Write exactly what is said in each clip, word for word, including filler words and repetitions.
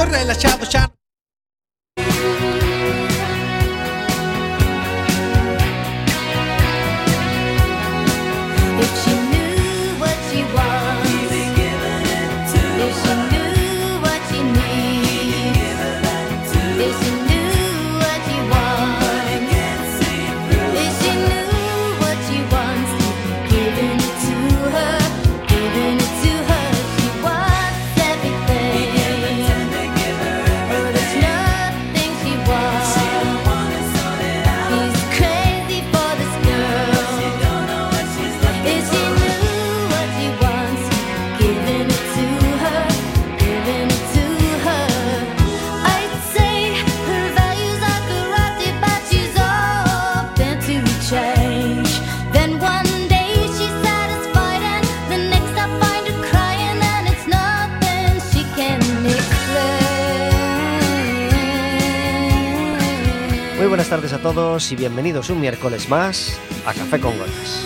Morella, Chavo, Chavo. Buenas tardes a todos y bienvenidos un miércoles más a Café con Gotas.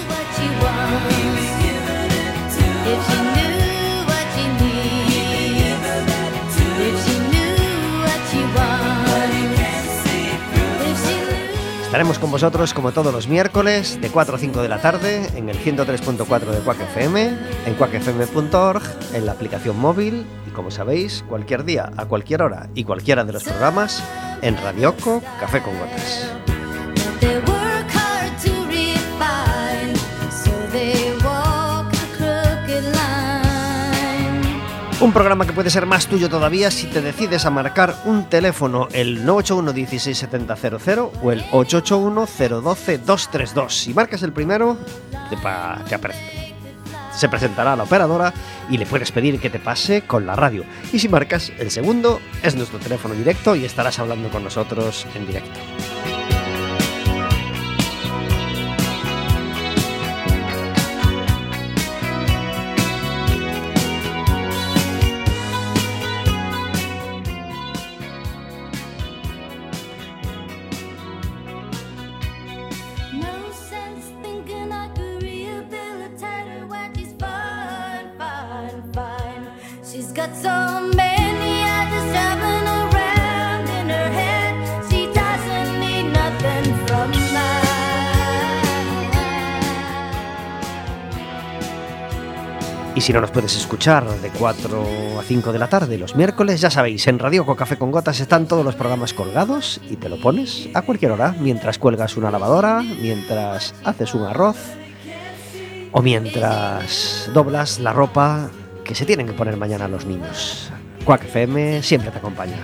Estaremos con vosotros como todos los miércoles de cuatro a cinco de la tarde en el ciento tres punto cuatro de Quack F M, en quack f m punto org, en la aplicación móvil y, como sabéis, cualquier día, a cualquier hora y cualquiera de los programas en Radioco Café con Gotas. Un programa que puede ser más tuyo todavía si te decides a marcar un teléfono, el nueve ocho uno, dieciséis setenta cero cero o el ocho ocho uno, cero uno dos, dos tres dos. Si marcas el primero, te, pa- te aparece. Se presentará a la operadora y le puedes pedir que te pase con la radio. Y si marcas el segundo, es nuestro teléfono directo y estarás hablando con nosotros en directo. Y si no nos puedes escuchar de cuatro a cinco de la tarde los miércoles, ya sabéis, en Radio Café con Gotas están todos los programas colgados y te lo pones a cualquier hora, mientras cuelgas una lavadora, mientras haces un arroz o mientras doblas la ropa que se tienen que poner mañana los niños. Quack F M siempre te acompaña.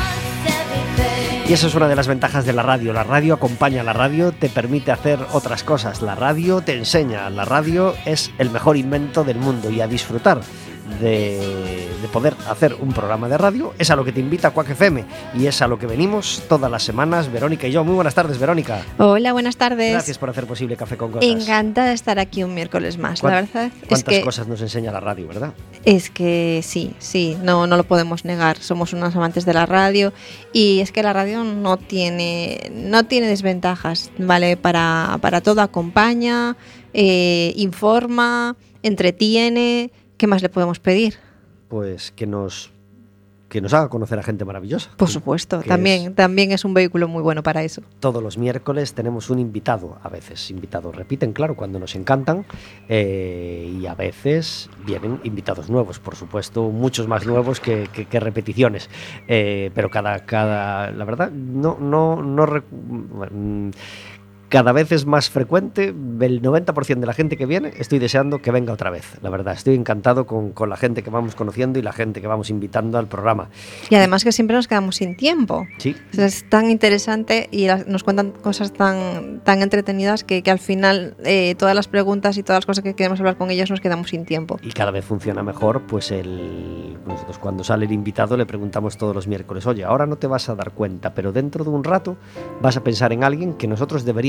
Y eso es una de las ventajas de la radio. La radio acompaña a la radio, te permite hacer otras cosas. La radio te enseña. La radio es el mejor invento del mundo y a disfrutar de, de poder hacer un programa de radio es a lo que te invita Quack F M y es a lo que venimos todas las semanas Verónica y yo. Muy buenas tardes, Verónica. Hola, buenas tardes. Gracias por hacer posible Café con Gotas. Encantada de estar aquí un miércoles más. La verdad ¿Cuántas es que cosas nos enseña la radio, verdad? Es que sí, sí, no, no lo podemos negar. Somos unos amantes de la radio y es que la radio no tiene, no tiene desventajas, ¿vale? Para, para todo acompaña, eh, informa, entretiene. ¿Qué más le podemos pedir? Pues que nos que nos haga conocer a gente maravillosa. Por supuesto, también es, también es un vehículo muy bueno para eso. Todos los miércoles tenemos un invitado, a veces invitados repiten, claro, cuando nos encantan, eh, y a veces vienen invitados nuevos, por supuesto, muchos más nuevos que, que, que repeticiones, eh, pero cada, cada, la verdad, no, no, no, no cada vez es más frecuente. El noventa por ciento de la gente que viene estoy deseando que venga otra vez, la verdad. Estoy encantado con, con la gente que vamos conociendo y la gente que vamos invitando al programa. Y además que siempre nos quedamos sin tiempo. Sí. O sea, es tan interesante y las, nos cuentan cosas tan, tan entretenidas que, que al final eh, todas las preguntas y todas las cosas que queremos hablar con ellos nos quedamos sin tiempo. Y cada vez funciona mejor, pues el nosotros cuando sale el invitado le preguntamos todos los miércoles, oye, ahora no te vas a dar cuenta, pero dentro de un rato vas a pensar en alguien que nosotros deberíamos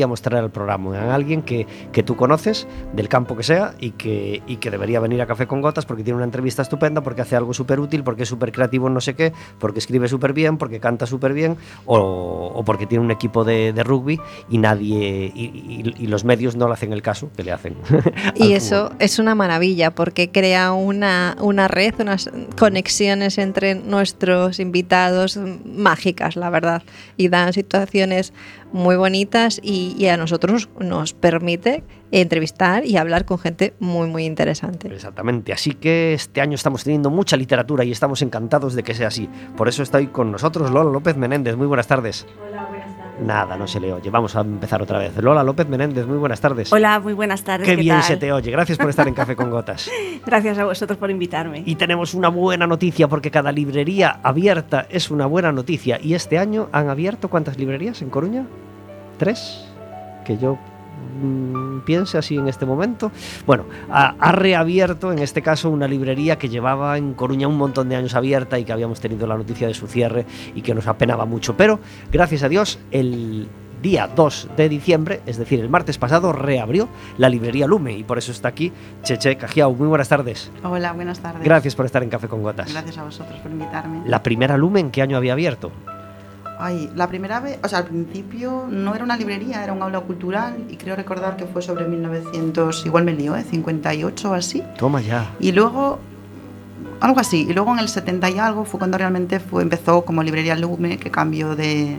deberíamos traer al programa, a alguien que, que tú conoces, del campo que sea, y que, y que debería venir a Café con Gotas porque tiene una entrevista estupenda, porque hace algo súper útil, porque es súper creativo en no sé qué, porque escribe súper bien, porque canta súper bien, o, o porque tiene un equipo de, de rugby y nadie y, y, y los medios no le hacen el caso que le hacen. Y eso es una maravilla porque crea una, una red, unas conexiones entre nuestros invitados mágicas, la verdad, y dan situaciones muy bonitas y, y a nosotros nos permite entrevistar y hablar con gente muy muy interesante. Exactamente, así que este año estamos teniendo mucha literatura y estamos encantados de que sea así. Por eso está hoy con nosotros Lola López Menéndez. Muy buenas tardes. Hola, buenas tardes. Nada, no se le oye. Vamos a empezar otra vez. Lola López Menéndez, muy buenas tardes. Hola, muy buenas tardes. Qué, ¿Qué bien tal? se te oye. Gracias por estar en Café con Gotas. Gracias a vosotros por invitarme. Y tenemos una buena noticia porque cada librería abierta es una buena noticia. Y este año han abierto ¿cuántas librerías en Coruña? ¿Tres? Que yo mmm, piense así en este momento. Bueno, ha, ha reabierto en este caso una librería que llevaba en Coruña un montón de años abierta y que habíamos tenido la noticia de su cierre y que nos apenaba mucho. Pero, gracias a Dios, el día dos de diciembre, es decir, el martes pasado, reabrió la librería Lume y por eso está aquí Cheche Cajiao. Muy buenas tardes. Hola, buenas tardes. Gracias por estar en Café con Gotas. Gracias a vosotros por invitarme. La primera Lume, ¿en qué año había abierto? Ay, la primera vez, o sea, al principio no era una librería, era un aula cultural y creo recordar que fue sobre mil novecientos, igual me lío, ¿eh? cincuenta y ocho o así. Toma ya. Y luego, algo así, y luego en el setenta y algo fue cuando realmente fue, empezó como librería Lume, que cambió de,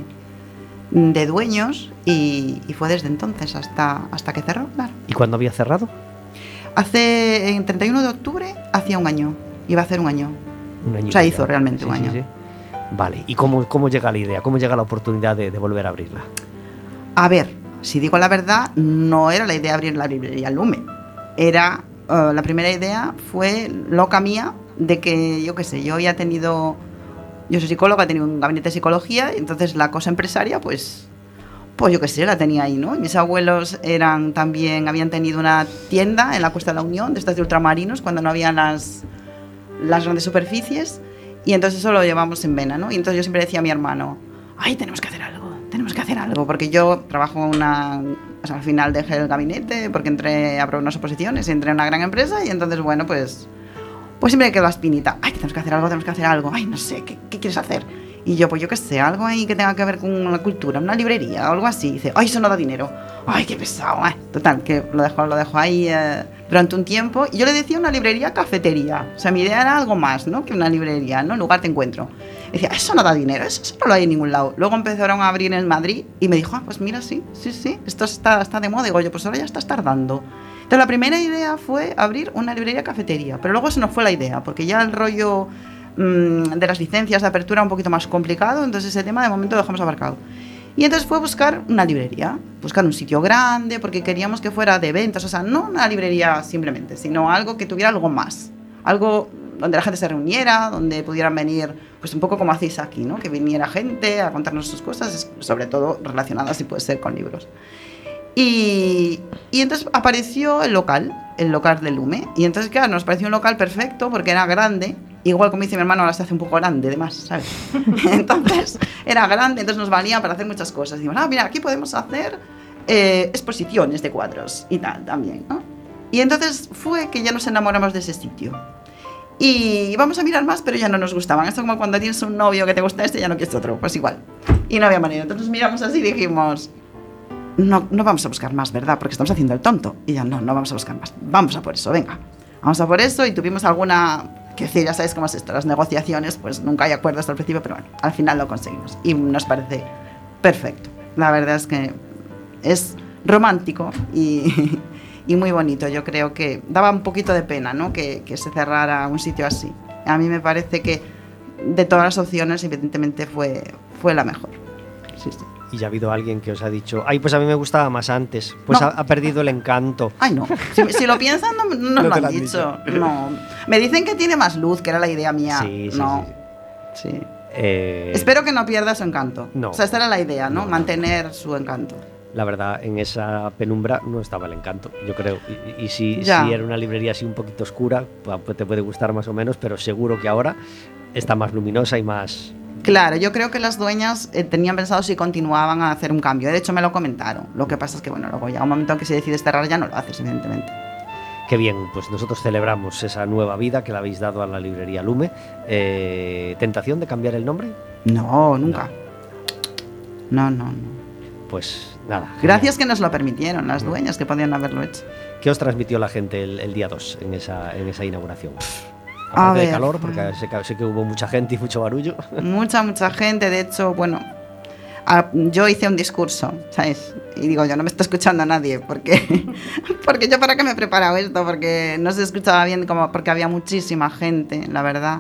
de dueños y, y fue desde entonces hasta, hasta que cerró, claro. ¿Y cuándo había cerrado? Hace, en treinta y uno de octubre, hacía un año, iba a hacer un año. Un año. O sea, hizo realmente sí, un año. Sí, sí. Vale, ¿y cómo, cómo llega la idea? ¿Cómo llega la oportunidad de, de volver a abrirla? A ver, si digo la verdad, no era la idea de abrir la librería Lume. Era, uh, la primera idea fue loca mía de que, yo qué sé, yo había tenido, yo soy psicóloga, he tenido un gabinete de psicología, y entonces la cosa empresaria, pues, pues yo qué sé, la tenía ahí, ¿no? Mis abuelos eran también, habían tenido una tienda en la Cuesta de la Unión, de estas de ultramarinos, cuando no había las, las grandes superficies. Y entonces eso lo llevamos en vena, ¿no? Y entonces yo siempre decía a mi hermano, ay, tenemos que hacer algo, tenemos que hacer algo, porque yo trabajo en una, o sea, al final dejé el gabinete, porque entré a probar unas oposiciones, entré en una gran empresa, y entonces, bueno, pues, pues siempre quedó la espinita, ay, tenemos que hacer algo, tenemos que hacer algo, ay, no sé, ¿qué, qué quieres hacer? Y yo, pues yo qué sé, algo ahí que tenga que ver con la cultura, una librería o algo así. Y dice, ay, eso no da dinero. Ay, qué pesado, eh. Total, que lo dejo, lo dejo ahí eh, durante un tiempo. Y yo le decía una librería cafetería. O sea, mi idea era algo más, ¿no? Que una librería, ¿no? Lugar de encuentro. Y decía, eso no da dinero, eso, eso no lo hay en ningún lado. Luego empezaron a abrir en Madrid y me dijo, ah, pues mira, sí, sí, sí, esto está, está de moda. Digo yo, pues ahora ya estás tardando. Entonces la primera idea fue abrir una librería cafetería. Pero luego se nos fue la idea, porque ya el rollo de las licencias de apertura un poquito más complicado, entonces ese tema de momento lo dejamos aparcado. Y entonces fue buscar una librería, buscar un sitio grande, porque queríamos que fuera de ventas, o sea, no una librería simplemente, sino algo que tuviera algo más, algo donde la gente se reuniera, donde pudieran venir, pues un poco como hacéis aquí, ¿no? Que viniera gente a contarnos sus cosas, sobre todo relacionadas, si puede ser, con libros. Y, y entonces apareció el local, el local de Lume, y entonces, claro, nos pareció un local perfecto porque era grande. Igual, como dice mi hermano, ahora se hace un poco grande, además, ¿sabes? Entonces, era grande, entonces nos valía para hacer muchas cosas. Dijimos, ah, mira, aquí podemos hacer eh, exposiciones de cuadros y tal, también, ¿no? Y entonces fue que ya nos enamoramos de ese sitio. Y íbamos a mirar más, pero ya no nos gustaban. Esto es como cuando tienes un novio que te gusta este y ya no quieres otro, pues igual. Y no había manera. Entonces miramos así y dijimos, no, no vamos a buscar más, ¿verdad? Porque estamos haciendo el tonto. Y ya, no, no vamos a buscar más. Vamos a por eso, venga. Vamos a por eso, y tuvimos alguna... Que decir, ya sabéis cómo es esto, las negociaciones, pues nunca hay acuerdo hasta el principio, pero bueno, al final lo conseguimos y nos parece perfecto. La verdad es que es romántico y, y muy bonito. Yo creo que daba un poquito de pena, ¿no? que, que se cerrara un sitio así. A mí me parece que de todas las opciones, evidentemente, fue, fue la mejor. Sí, sí. ¿Y ya ha habido alguien que os ha dicho, ay, pues a mí me gustaba más antes, pues no. ha, ha perdido el encanto? Ay, no, si, si lo piensan, no, no, no nos lo han, han dicho. dicho. No. Me dicen que tiene más luz, que era la idea mía. Sí, sí, no. sí. sí. Eh... Espero que no pierda su encanto. No. O sea, esta era la idea, ¿no? no Mantener su encanto. La verdad, en esa penumbra no estaba el encanto, yo creo. Y, y si, si era una librería así un poquito oscura, pues te puede gustar más o menos, pero seguro que ahora está más luminosa y más... Claro, yo creo que las dueñas eh, tenían pensado si continuaban a hacer un cambio. De hecho, me lo comentaron. Lo que pasa es que, bueno, luego llega un momento en que si decides cerrar ya no lo haces, evidentemente. Qué bien, pues nosotros celebramos esa nueva vida que le habéis dado a la librería Lume. Eh, ¿Tentación de cambiar el nombre? No, nunca. No, no, no. Pues nada. Gracias genial. que nos lo permitieron las dueñas, que podían haberlo hecho. ¿Qué os transmitió la gente el, el día dos en esa, en esa inauguración? A Aparte de ver, calor, porque sé que, sé que hubo mucha gente y mucho barullo. Mucha, mucha gente. De hecho, bueno, a, yo hice un discurso, ¿sabes? Y digo, yo no me está escuchando nadie, porque, porque yo para qué me he preparado esto, porque no se escuchaba bien, como porque había muchísima gente, la verdad.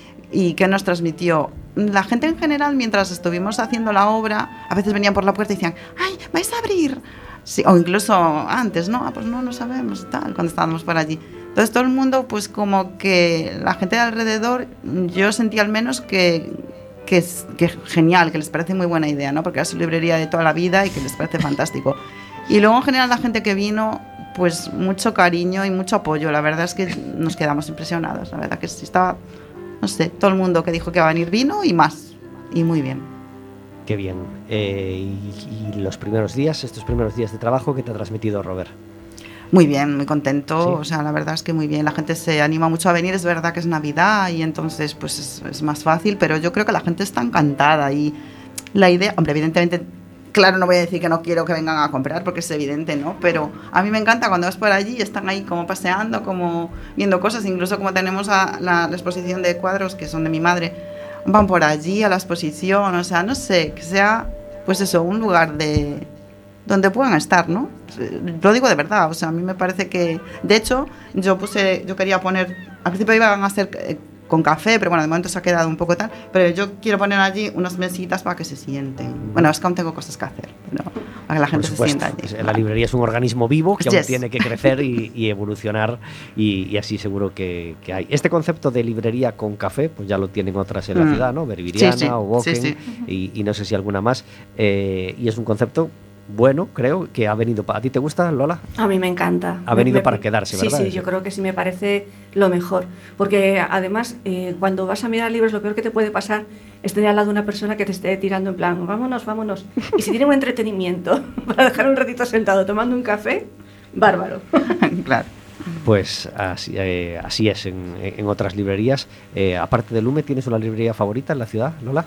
¿Y qué nos transmitió? La gente en general, mientras estuvimos haciendo la obra, a veces venían por la puerta y decían, ¡ay, vais a abrir! Sí, o incluso antes, ¿no? Ah, pues no, no sabemos, tal, cuando estábamos por allí. Entonces todo el mundo, pues como que la gente de alrededor, yo sentí al menos que, que es que genial, que les parece muy buena idea, ¿no? Porque es su librería de toda la vida y que les parece fantástico. Y luego en general la gente que vino, pues mucho cariño y mucho apoyo. La verdad es que nos quedamos impresionados, la verdad que sí estaba, no sé, todo el mundo que dijo que iba a venir vino y más, y muy bien. Qué bien. Eh, y, y los primeros días, estos primeros días de trabajo, ¿qué te ha transmitido Robert? Muy bien, muy contento, ¿Sí? O sea, la verdad es que muy bien, la gente se anima mucho a venir, es verdad que es Navidad y entonces pues es, es más fácil, pero yo creo que la gente está encantada y la idea, hombre, evidentemente, claro, no voy a decir que no quiero que vengan a comprar porque es evidente, ¿no? Pero a mí me encanta cuando vas por allí y están ahí como paseando, como viendo cosas, incluso como tenemos a la, la exposición de cuadros que son de mi madre, van por allí a la exposición, o sea, no sé, que sea pues eso, un lugar de... donde puedan estar, ¿no? Lo digo de verdad, o sea, a mí me parece que... De hecho, yo puse, yo quería poner... Al principio iban a hacer eh, con café, pero bueno, de momento se ha quedado un poco tal, pero yo quiero poner allí unas mesitas para que se sienten. Bueno, es que aún tengo cosas que hacer, pero para que la gente se sienta allí. La librería es un organismo vivo que Yes. aún tiene que crecer y, y evolucionar y, y así seguro que, que hay. Este concepto de librería con café, pues ya lo tienen otras en la Mm. ciudad, ¿no? Berbiriana Sí, sí. o Boken Sí, sí. Y, y no sé si alguna más. Eh, y es un concepto... bueno, creo que ha venido para... ¿A ti te gusta, Lola? A mí me encanta. Ha venido Me- me- para quedarse, ¿verdad? Sí, sí, yo creo que sí me parece lo mejor. Porque además, eh, cuando vas a mirar libros, lo peor que te puede pasar es tener al lado de una persona que te esté tirando en plan, vámonos, vámonos. Y si tiene un entretenimiento para dejar un ratito sentado tomando un café, bárbaro. Claro. Pues así, eh, así es en, en otras librerías. Eh, aparte de Lume, ¿tienes una librería favorita en la ciudad, Lola?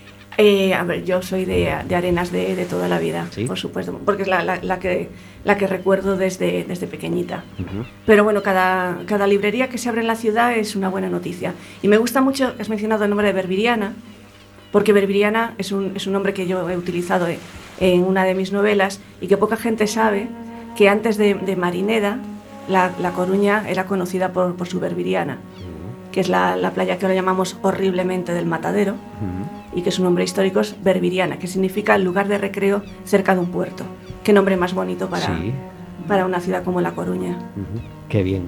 Eh, a ver, yo soy de, de Arenas de, de toda la vida, ¿Sí? por supuesto, porque es la, la, la, que, la que recuerdo desde, desde pequeñita. Uh-huh. Pero bueno, cada, cada librería que se abre en la ciudad es una buena noticia. Y me gusta mucho, has mencionado el nombre de Berbiriana, porque Berbiriana es un, es un nombre que yo he utilizado en una de mis novelas y que poca gente sabe que antes de, de Marineda, la, la Coruña era conocida por, por su Berbiriana, uh-huh. que es la, la playa que ahora llamamos horriblemente del Matadero. Uh-huh. Y que su nombre histórico es Berbiriana, que significa lugar de recreo cerca de un puerto. Qué nombre más bonito para, sí. para una ciudad como La Coruña. Uh-huh. Qué bien.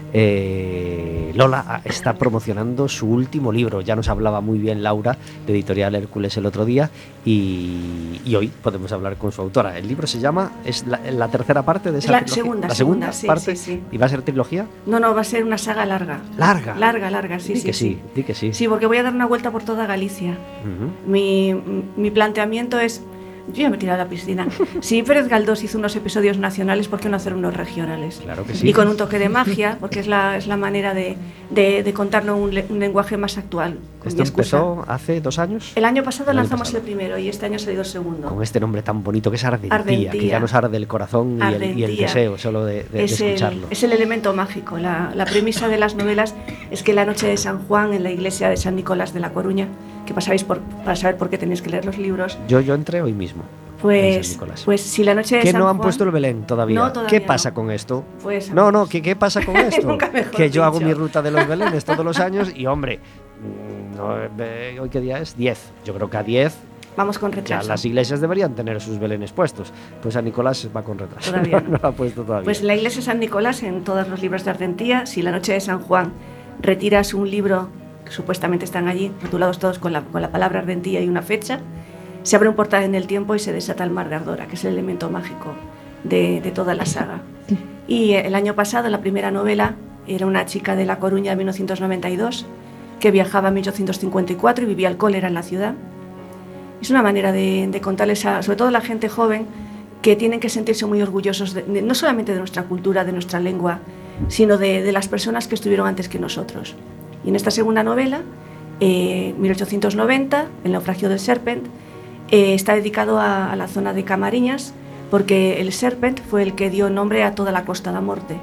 Eh, Lola está promocionando su último libro. Ya nos hablaba muy bien Laura de Editorial Hércules el otro día y, y hoy podemos hablar con su autora. El libro se llama, es la, la tercera parte de esa la trilogía. Segunda, la segunda, segunda sí, parte. Sí, sí. ¿Y va a ser trilogía? No, no, va a ser una saga larga. ¿Larga? Larga, larga, sí, di sí, que sí. sí. Di que sí. Sí, porque voy a dar una vuelta por toda Galicia. Uh-huh. Mi, mi planteamiento es... Yo ya me he tirado a la piscina. Si Pérez Galdós hizo unos episodios nacionales, ¿por qué no hacer unos regionales? Claro que sí. Y con un toque de magia, porque es la, es la manera de, de, de contarlo un, un lenguaje más actual. ¿Esto empezó hace dos años? El año pasado el año lanzamos pasado. el primero y este año ha salido el segundo. Con este nombre tan bonito que es Ardentía, Ardentía. que ya nos arde el corazón y el, y el deseo solo de, de, es de escucharlo. El, es el elemento mágico. La, la premisa de las novelas es que la noche de San Juan en la iglesia de San Nicolás de La Coruña, que pasáis por, para saber por qué tenéis que leer los libros. Yo, yo entré hoy mismo. Pues, pues si la noche de que San no han Juan, puesto el Belén todavía. No, todavía ¿Qué pasa no. con esto? Pues, no, no, ¿qué, qué pasa con esto? Nunca mejor que yo dicho. hago mi ruta de los Belenes todos los años y, hombre, no, eh, ¿hoy qué día es? diez. Yo creo que a diez vamos con retraso. Ya las iglesias deberían tener sus Belenes puestos. Pues San Nicolás va con retraso. Todavía no, no lo ha puesto todavía. Pues la iglesia de San Nicolás, en todos los libros de Ardentía, si la noche de San Juan retiras un libro que supuestamente están allí, rotulados todos con la, con la palabra Ardentía y una fecha, se abre un portal en el tiempo y se desata el mar de Ardora, que es el elemento mágico de, de toda la saga. Y el año pasado, la primera novela, era una chica de La Coruña de mil novecientos noventa y dos, que viajaba en mil ochocientos cincuenta y cuatro y vivía el cólera en la ciudad. Es una manera de, de contarles, a, sobre todo a la gente joven, que tienen que sentirse muy orgullosos, de, de, no solamente de nuestra cultura, de nuestra lengua, sino de, de las personas que estuvieron antes que nosotros. Y en esta segunda novela, eh, mil ochocientos noventa, El naufragio del Serpent, eh, está dedicado a, a la zona de Camariñas, porque el Serpent fue el que dio nombre a toda la Costa da Morte.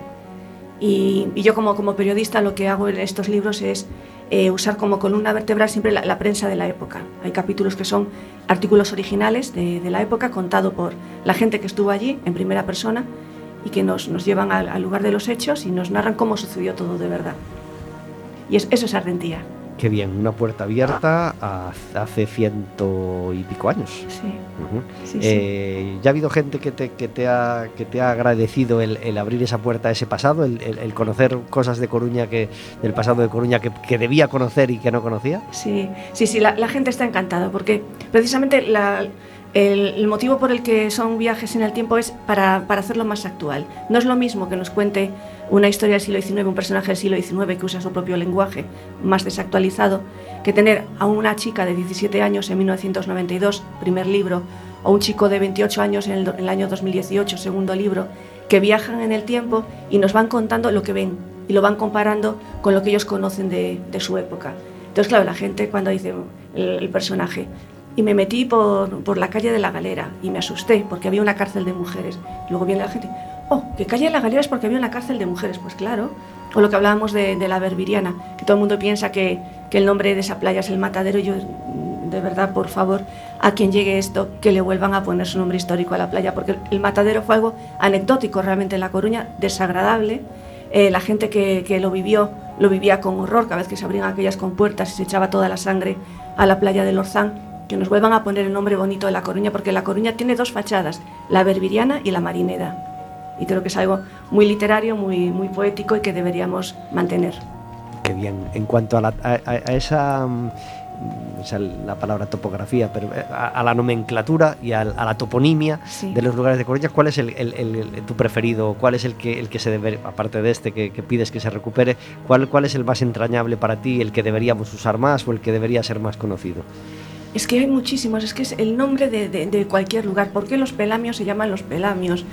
Y, y yo como, como periodista lo que hago en estos libros es eh, usar como columna vertebral siempre la, la prensa de la época. Hay capítulos que son artículos originales de, de la época, contado por la gente que estuvo allí en primera persona y que nos, nos llevan al, al lugar de los hechos y nos narran cómo sucedió todo de verdad. Y es, eso es Arrentía. Qué bien, una puerta abierta a, hace ciento y pico años. Sí. Uh-huh. Sí, eh, sí. ¿Ya ha habido gente que te, que te, ha, que te ha agradecido el, el abrir esa puerta a ese pasado, el, el, el conocer cosas de Coruña, que, del pasado de Coruña que, que debía conocer y que no conocía? Sí, sí, sí, la, la gente está encantada porque precisamente la... El, el motivo por el que son viajes en el tiempo es para, para hacerlo más actual. No es lo mismo que nos cuente una historia del siglo diecinueve, un personaje del siglo diecinueve que usa su propio lenguaje más desactualizado, que tener a una chica de diecisiete años en mil novecientos noventa y dos, primer libro, o un chico de veintiocho años en el, en el año dos mil dieciocho, segundo libro, que viajan en el tiempo y nos van contando lo que ven y lo van comparando con lo que ellos conocen de, de su época. Entonces, claro, la gente cuando dice el, el personaje... Y me metí por, por la calle de la Galera y me asusté porque había una cárcel de mujeres. Luego viene la gente, oh, ¿qué calle de la Galera es porque había una cárcel de mujeres? Pues claro. O lo que hablábamos de, de la Berbiriana, que todo el mundo piensa que, que el nombre de esa playa es el Matadero. Y yo, de verdad, por favor, a quien llegue esto, que le vuelvan a poner su nombre histórico a la playa, porque el Matadero fue algo anecdótico realmente en La Coruña, desagradable. Eh, la gente que, que lo vivió, lo vivía con horror cada vez que se abrían aquellas compuertas y se echaba toda la sangre a la playa del Orzán. Que nos vuelvan a poner el nombre bonito de La Coruña, porque La Coruña tiene dos fachadas, la Berbiriana y la Marineda. Y creo que es algo muy literario, muy, muy poético y que deberíamos mantener. Qué bien. En cuanto a, la, a, a esa, o sea, la palabra topografía, pero a, a la nomenclatura y a, a la toponimia, sí, de los lugares de Coruña, ¿cuál es el, el, el, el, tu preferido? ¿Cuál es el que, el que se debe, aparte de este que, que pides que se recupere, ¿cuál, cuál es el más entrañable para ti, el que deberíamos usar más o el que debería ser más conocido? Es que hay muchísimos, es que es el nombre de, de, de cualquier lugar. ¿Por qué los pelamios se llaman los pelamios?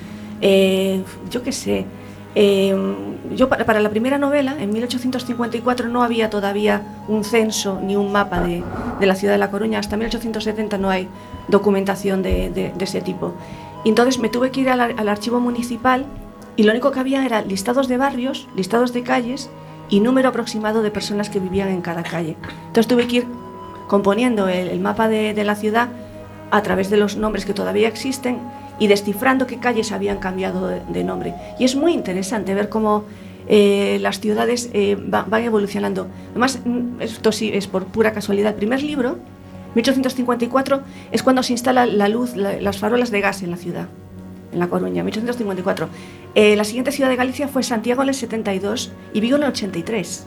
Eh, yo qué sé. Eh, yo para, para la primera novela, en mil ochocientos cincuenta y cuatro, no había todavía un censo ni un mapa de, de la ciudad de La Coruña. Hasta mil ochocientos setenta no hay documentación de, de, de ese tipo. Y entonces me tuve que ir al, al archivo municipal y lo único que había era listados de barrios, listados de calles y número aproximado de personas que vivían en cada calle. Entonces tuve que ir componiendo el, el mapa de, de la ciudad a través de los nombres que todavía existen y descifrando qué calles habían cambiado de, de nombre. Y es muy interesante ver cómo eh, las ciudades eh, va, van evolucionando. Además, esto sí es por pura casualidad. El primer libro, mil ochocientos cincuenta y cuatro, es cuando se instala la luz, la, las farolas de gas en la ciudad, en La Coruña, mil ochocientos cincuenta y cuatro. Eh, la siguiente ciudad de Galicia fue Santiago en el setenta y dos y Vigo en el ochenta y tres.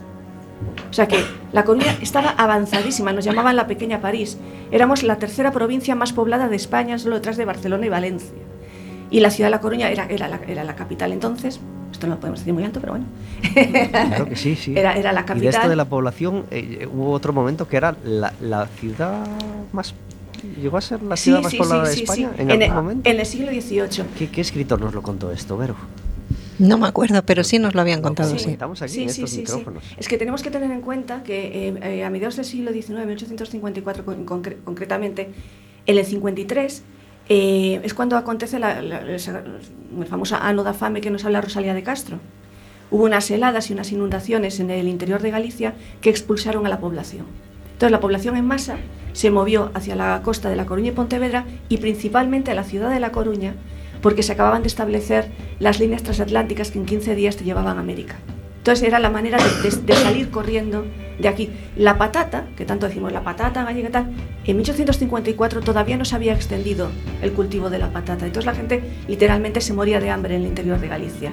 O sea que La Coruña estaba avanzadísima, nos llamaban la pequeña París. Éramos la tercera provincia más poblada de España, solo detrás de Barcelona y Valencia. Y la ciudad de La Coruña era, era, la, era la capital entonces. Esto no lo podemos decir muy alto, pero bueno. Claro que sí, sí. Era, era la capital. Y de esto de la población, eh, hubo otro momento que era la, la ciudad más... ¿Llegó a ser la ciudad sí, más sí, poblada sí, de sí, España sí. en, en algún el, momento? En el siglo dieciocho. ¿Qué, ¿Qué escritor nos lo contó esto, Vero? No me acuerdo, pero sí nos lo habían contado, sí. sí. Estamos aquí sí, en sí, estos sí, micrófonos. Sí. Es que tenemos que tener en cuenta que eh, eh, a mediados del siglo diecinueve, mil ochocientos cincuenta y cuatro con, concre concretamente, en el cincuenta y tres, eh, es cuando acontece la, la, la, la famosa Ano da Fame que nos habla Rosalía de Castro. Hubo unas heladas y unas inundaciones en el interior de Galicia que expulsaron a la población. Entonces la población en masa se movió hacia la costa de La Coruña y Pontevedra y principalmente a la ciudad de La Coruña, porque se acababan de establecer las líneas transatlánticas que en quince días te llevaban a América. Entonces era la manera de, de, de salir corriendo de aquí. La patata, que tanto decimos, la patata gallega y tal, en mil ochocientos cincuenta y cuatro todavía no se había extendido el cultivo de la patata. Entonces la gente literalmente se moría de hambre en el interior de Galicia.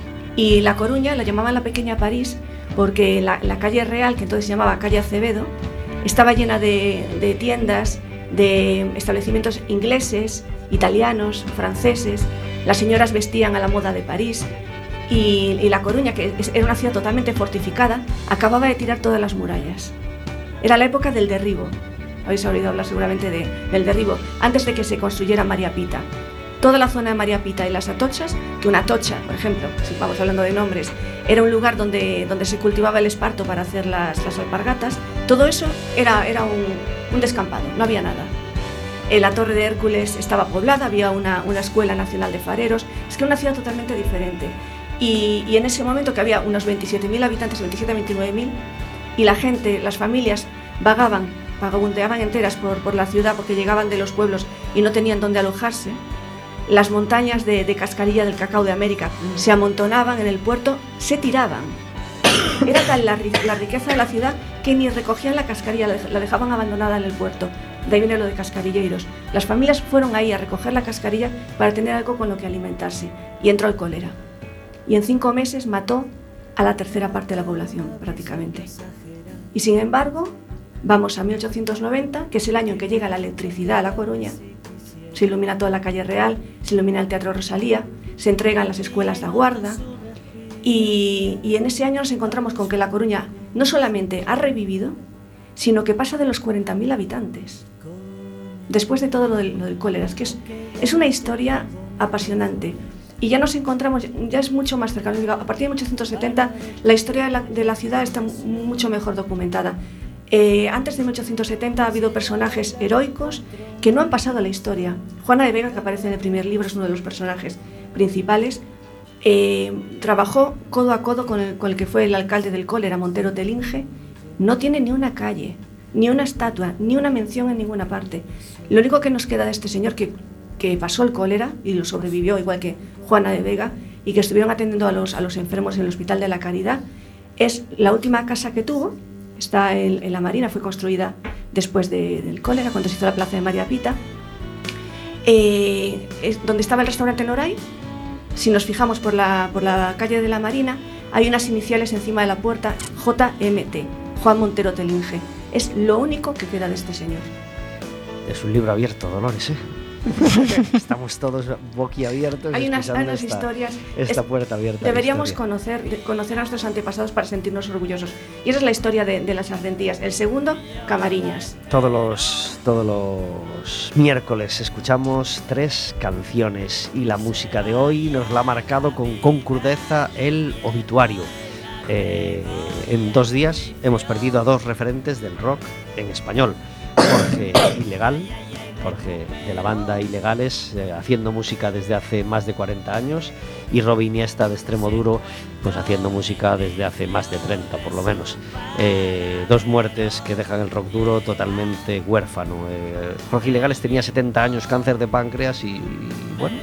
Y La Coruña la llamaban la pequeña París porque la, la calle real, que entonces se llamaba calle Acevedo, estaba llena de, de tiendas, de establecimientos ingleses, italianos, franceses. Las señoras vestían a la moda de París y, y La Coruña, que era una ciudad totalmente fortificada, acababa de tirar todas las murallas. Era la época del derribo. Habéis oído hablar seguramente de, del derribo, antes de que se construyera María Pita. Toda la zona de María Pita y las Atochas, que una atocha, por ejemplo, si vamos hablando de nombres, era un lugar donde, donde se cultivaba el esparto para hacer las, las alpargatas, todo eso era, era un, un descampado, no había nada. Eh, la Torre de Hércules estaba poblada, había una, una escuela nacional de fareros, es que era una ciudad totalmente diferente. Y, y en ese momento que había unos veintisiete mil habitantes, veintisiete a veintinueve mil, y la gente, las familias vagaban, vagabundeaban enteras por, por la ciudad porque llegaban de los pueblos y no tenían dónde alojarse. Las montañas de, de cascarilla del cacao de América se amontonaban en el puerto, se tiraban. Era tal la, la riqueza de la ciudad que ni recogían la cascarilla, la dejaban abandonada en el puerto. De ahí viene lo de cascarilleros. Las familias fueron ahí a recoger la cascarilla para tener algo con lo que alimentarse. Y entró el cólera. Y en cinco meses mató a la tercera parte de la población, prácticamente. Y sin embargo, vamos a mil ochocientos noventa, que es el año en que llega la electricidad a La Coruña. Se ilumina toda la calle Real, se ilumina el Teatro Rosalía, se entregan las escuelas de Guarda. Y, y en ese año nos encontramos con que La Coruña no solamente ha revivido, sino que pasa de los cuarenta mil habitantes. Después de todo lo del, lo del cólera, es que es, es una historia apasionante. Y ya nos encontramos, ya es mucho más cercano. A partir de mil ochocientos setenta, la historia de la, de la ciudad está mucho mejor documentada. Eh, antes de mil ochocientos setenta ha habido personajes heroicos que no han pasado a la historia. Juana de Vega, que aparece en el primer libro, es uno de los personajes principales. Eh, trabajó codo a codo con el, con el que fue el alcalde del cólera, Montero Telinge. No tiene ni una calle, ni una estatua, ni una mención en ninguna parte. Lo único que nos queda de este señor que, que pasó el cólera y lo sobrevivió, igual que Juana de Vega, y que estuvieron atendiendo a los, a los enfermos en el Hospital de la Caridad, es la última casa que tuvo. Está en, en la Marina, fue construida después de, del cólera, cuando se hizo la plaza de María Pita. Eh, es donde estaba el restaurante Noray. Si nos fijamos por la, por la calle de la Marina, hay unas iniciales encima de la puerta, J M T, Juan Montero Telinge. Es lo único que queda de este señor. Es un libro abierto, Dolores, ¿eh? Estamos todos boquiabiertos. Hay unas, hay unas esta, historias. Esta es, puerta abierta. Deberíamos conocer, de, conocer a nuestros antepasados para sentirnos orgullosos. Y esa es la historia de, de las Ardentías. El segundo, Camariñas. Todos los, todos los miércoles escuchamos tres canciones y la música de hoy nos la ha marcado con, con crudeza el obituario. Eh, en dos días hemos perdido a dos referentes del rock en español. Jorge Ilegal, Jorge de la banda Ilegales, eh, haciendo música desde hace más de cuarenta años, y Roby Iniesta de Extremoduro, pues haciendo música desde hace más de treinta por lo menos. Eh, dos muertes que dejan el rock duro totalmente huérfano. Eh, Jorge Ilegales tenía setenta años, cáncer de páncreas y, y bueno...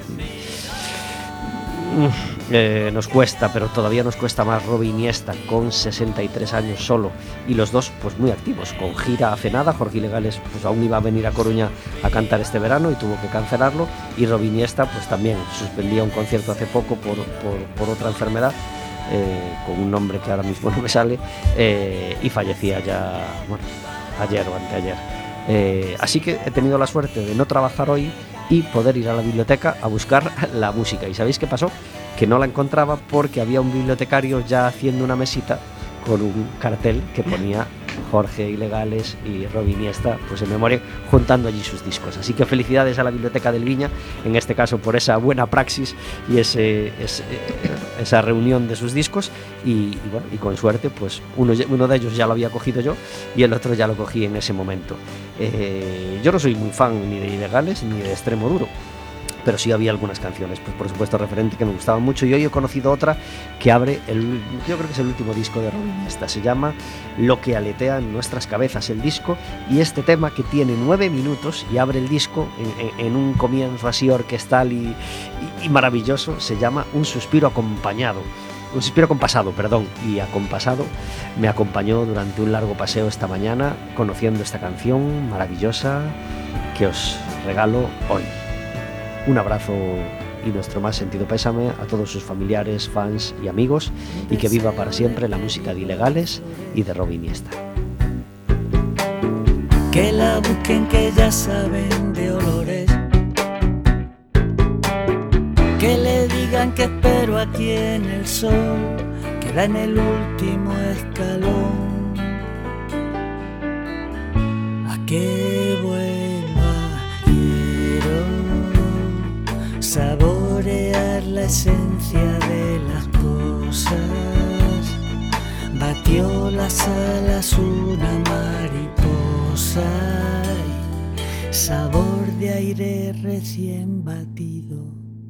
Eh, nos cuesta, pero todavía nos cuesta más Roby Iniesta con sesenta y tres años solo, y los dos pues muy activos, con gira hace nada. Jorge Ilegales pues aún iba a venir a Coruña a cantar este verano y tuvo que cancelarlo, y Roby Iniesta pues también suspendía un concierto hace poco por, por, por otra enfermedad, eh, con un nombre que ahora mismo no me sale, eh, y fallecía ya, bueno, ayer o anteayer. Eh, así que he tenido la suerte de no trabajar hoy y poder ir a la biblioteca a buscar la música. ¿Y sabéis qué pasó? Que no la encontraba porque había un bibliotecario ya haciendo una mesita con un cartel que ponía Jorge Ilegales y Roby Iniesta, pues en memoria, juntando allí sus discos. Así que felicidades a la Biblioteca del Viña, en este caso por esa buena praxis y ese, ese, esa reunión de sus discos, y, y bueno, y con suerte pues uno, uno de ellos ya lo había cogido yo y el otro ya lo cogí en ese momento. Eh, yo no soy muy fan ni de Ilegales ni de Extremoduro, pero sí había algunas canciones, pues por supuesto referente, que me gustaban mucho, y hoy he conocido otra que abre el, yo creo que es el último disco de Roby Iniesta. Se llama Lo que aletea en nuestras cabezas el disco, y este tema, que tiene nueve minutos y abre el disco en, en, en un comienzo así orquestal y, y, y maravilloso, se llama Un suspiro acompañado, un suspiro compasado, perdón, y acompasado. Me acompañó durante un largo paseo esta mañana conociendo esta canción maravillosa que os regalo hoy. Un abrazo y nuestro más sentido pésame a todos sus familiares, fans y amigos, y que viva para siempre la música de Ilegales y de Roby Iniesta. Que la busquen, que ya saben de olores, que le digan que espero aquí en el sol, que da en el último escalón, que vuelva, quiero saborear la esencia de las cosas. Batió las alas una mariposa, sabor de aire recién batido.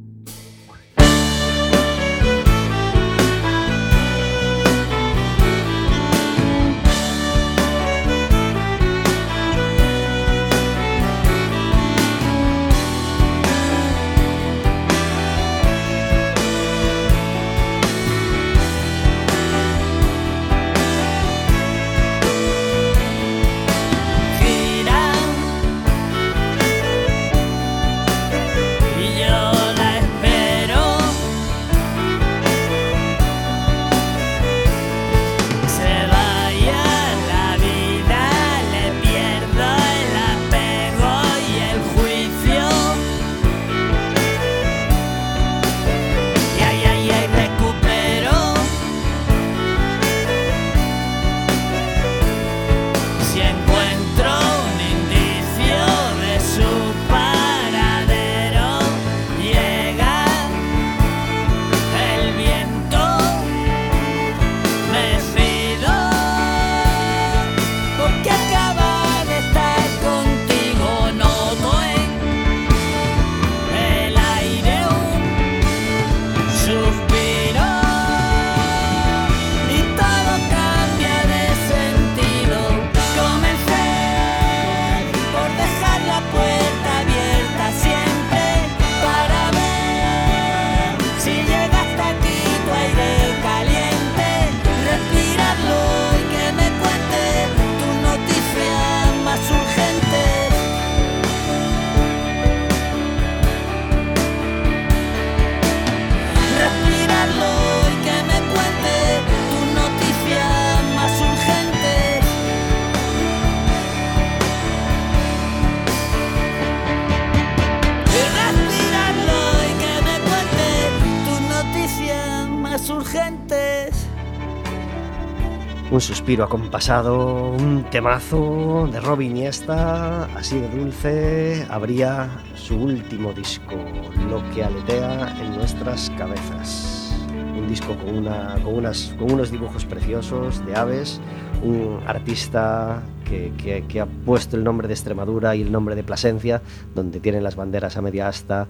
Un suspiro acompasado, un temazo de Robbie Iniesta, así de dulce, abría su último disco, Lo que aletea en nuestras cabezas. Un disco con, una, con, unas, con unos dibujos preciosos de aves, un artista que, que, que ha puesto el nombre de Extremadura y el nombre de Plasencia, donde tienen las banderas a media asta.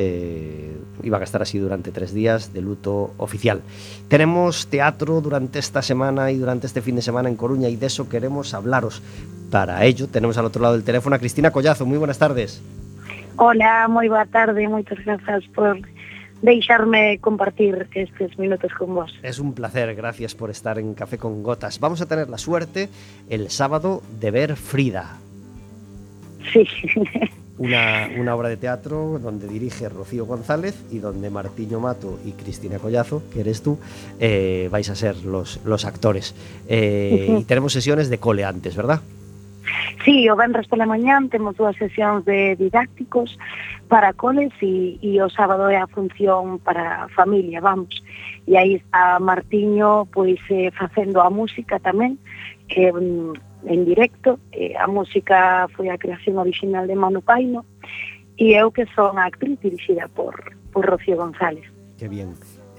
Eh, iban a estar así durante tres días de luto oficial. Tenemos teatro durante esta semana y durante este fin de semana en Coruña, y de eso queremos hablaros. Para ello tenemos al otro lado del teléfono a Cristina Collazo. Muy buenas tardes. Hola, moi boa tarde, moitas grazas por deixarme compartir estes minutos con vos. Es un placer, gracias por estar en Café con Gotas. Vamos a tener la suerte el sábado de ver Frida. Sí. Una, una obra de teatro donde dirige Rocío González y donde Martiño Mato y Cristina Collazo, que eres tú, eh, vais a ser los, los actores. Eh, uh-huh. Y tenemos sesiones de cole antes, ¿verdad? Sí, o venres pola mañán temos dúas sesións de didácticos para coles e, e o sábado é a función para a familia, vamos. E aí está Martiño pois eh, facendo a música tamén, que en directo. Eh, a música foi a creación original de Manu Paino e eu que son a actriz dirixida por, por Rocío González. Qué bien.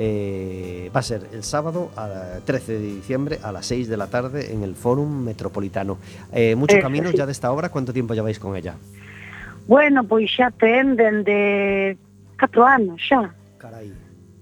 Eh, va a ser el sábado a trece de diciembre a las seis de la tarde en el Fórum Metropolitano. Eh, mucho Eso, camino sí. Ya de esta obra. ¿Cuánto tiempo lleváis con ella? Bueno, pois xa ten dende catro anos xa. Carai.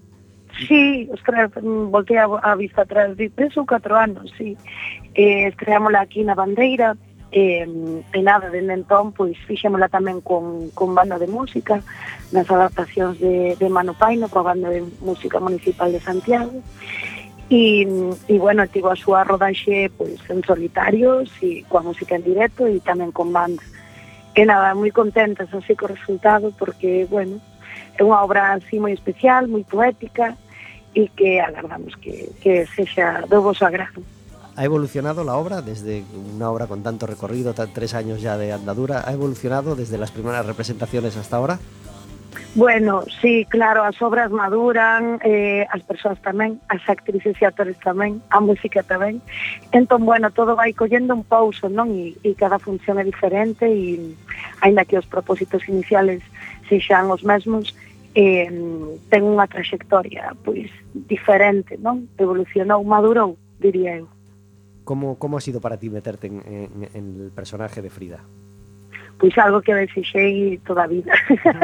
Sí, ostras, voltei a, a vista atrás de tres ou catro anos, sí. Eh, estreámola aquí na Bandeira, eh, e nada, dende entón, pois fixémola tamén con, con banda de música, nas adaptacións de, de Manu Paino, coa banda de música municipal de Santiago, e, e bueno, tivo a súa rodaxe pois, en solitarios, e coa música en directo, e tamén con banda. E nada, moi contentas así co resultado, porque, bueno, é unha obra así moi especial, moi poética, e que agardamos que, que sexa do voso agrado. ¿Ha evolucionado la obra desde una obra con tanto recorrido, tres años ya de andadura? ¿Ha evolucionado desde las primeras representaciones hasta ahora? Bueno, sí, claro, as obras maduran, eh, as persoas tamén, as actrices e actores tamén, a música tamén. Entón, bueno, todo vai collendo un pouso, non? E, e cada función é diferente e, aínda que os propósitos iniciales sexan os mesmos, eh, ten unha traxectoria, pois, diferente, non? Evolucionou, madurou, diría eu. ¿Cómo, cómo ha sido para ti meterte en, en, en el personaje de Frida? Pois algo que desexei toda a vida.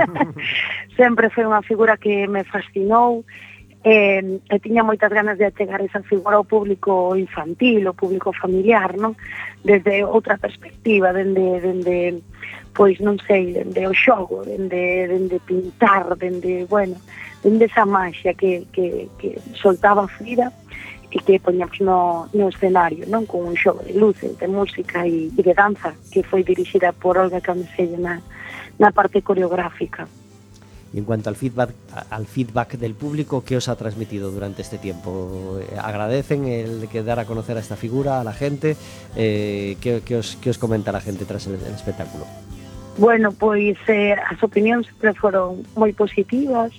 Sempre foi unha figura que me fascinou, e, e tiña moitas ganas de achegar esa figura ao público infantil, ao público familiar, non? Desde outra perspectiva, dende, dende pois non sei, dende o xogo, dende, dende pintar, dende, bueno, dende esa maxia que, que, que soltaba Frida e que poñamos no, no escenario, non? Con un xogo de luces, de música e, e de danza que foi dirixida por Olga Camsella na, na parte coreográfica. Y en cuanto al feedback, al feedback del público, ¿qué os ha transmitido durante este tiempo? ¿Agradecen el que dar a conocer a esta figura a la gente? Eh, ¿qué, qué, os, ¿Qué os comenta la gente tras el, el espectáculo? Bueno, pois eh, as opinións sempre foron moi positivas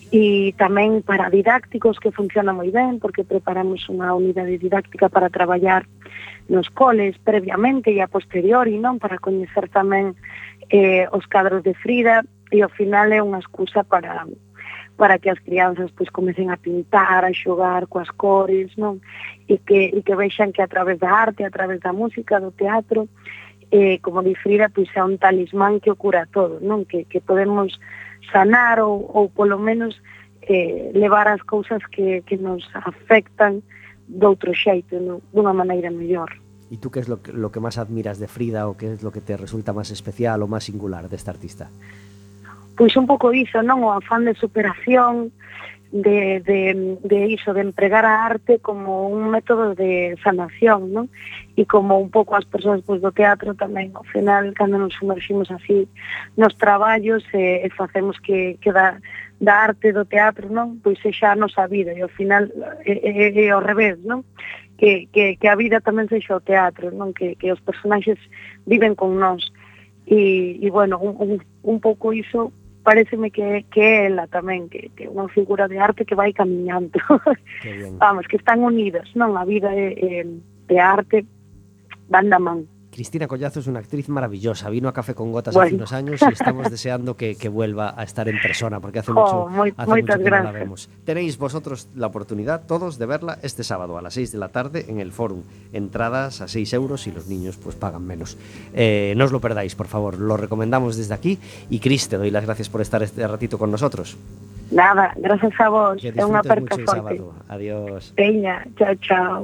e tamén para didácticos, que funciona moi ben, porque preparamos unha unidade didáctica para traballar nos coles previamente e a posteriori, non? Para coñecer tamén eh, os cadros de Frida, e ao final é unha excusa para para que as crianzas pois comecen a pintar, a xogar coas cores, non? E que, e que vexan que a través da arte, a través da música, do teatro, eh, como di Frida, pois é un talismán que o cura todo, non? Que, que podemos sanar ou, ou polo menos eh, levar as cousas que, que nos afectan de outro xeito, non? Dunha maneira mellor. ¿Y tú qué es lo que, lo que más admiras de Frida, o qué es lo que te resulta más especial o más singular de esta artista? Pois un pouco iso, non? O afán de superación, de, de, de iso, de empregar a arte como un método de sanación, non? E como un pouco as persoas pois, do teatro tamén, ao final, cando nos sumerximos así nos traballos e, e facemos que, que da, da arte do teatro, non? Pois sexa a nosa vida, e ao final é, é, é ao revés, non? Que, que, que a vida tamén sexa o teatro, non? Que, que os personaxes viven con nós. E, e bueno, un, un, un pouco iso pareceme que, que é ela tamén, que, que é unha figura de arte que vai camiñando. Vamos, que están unidas, non? A vida e, e, de arte van da man. Cristina Collazo es una actriz maravillosa. Vino a Café con Gotas bueno. hace unos años y estamos deseando que, que vuelva a estar en persona, porque hace mucho, oh, muy, hace mucho que gracias. no la vemos. Tenéis vosotros la oportunidad todos de verla este sábado a las seis de la tarde en el Fórum. Entradas a seis euros y los niños pues pagan menos. Eh, no os lo perdáis, por favor. Lo recomendamos desde aquí. Y Cris, te doy las gracias por estar este ratito con nosotros. Nada, gracias a vos. Que é unha disfrutes mucho aperta el forte. sábado. Adiós. Peña, chao, chao.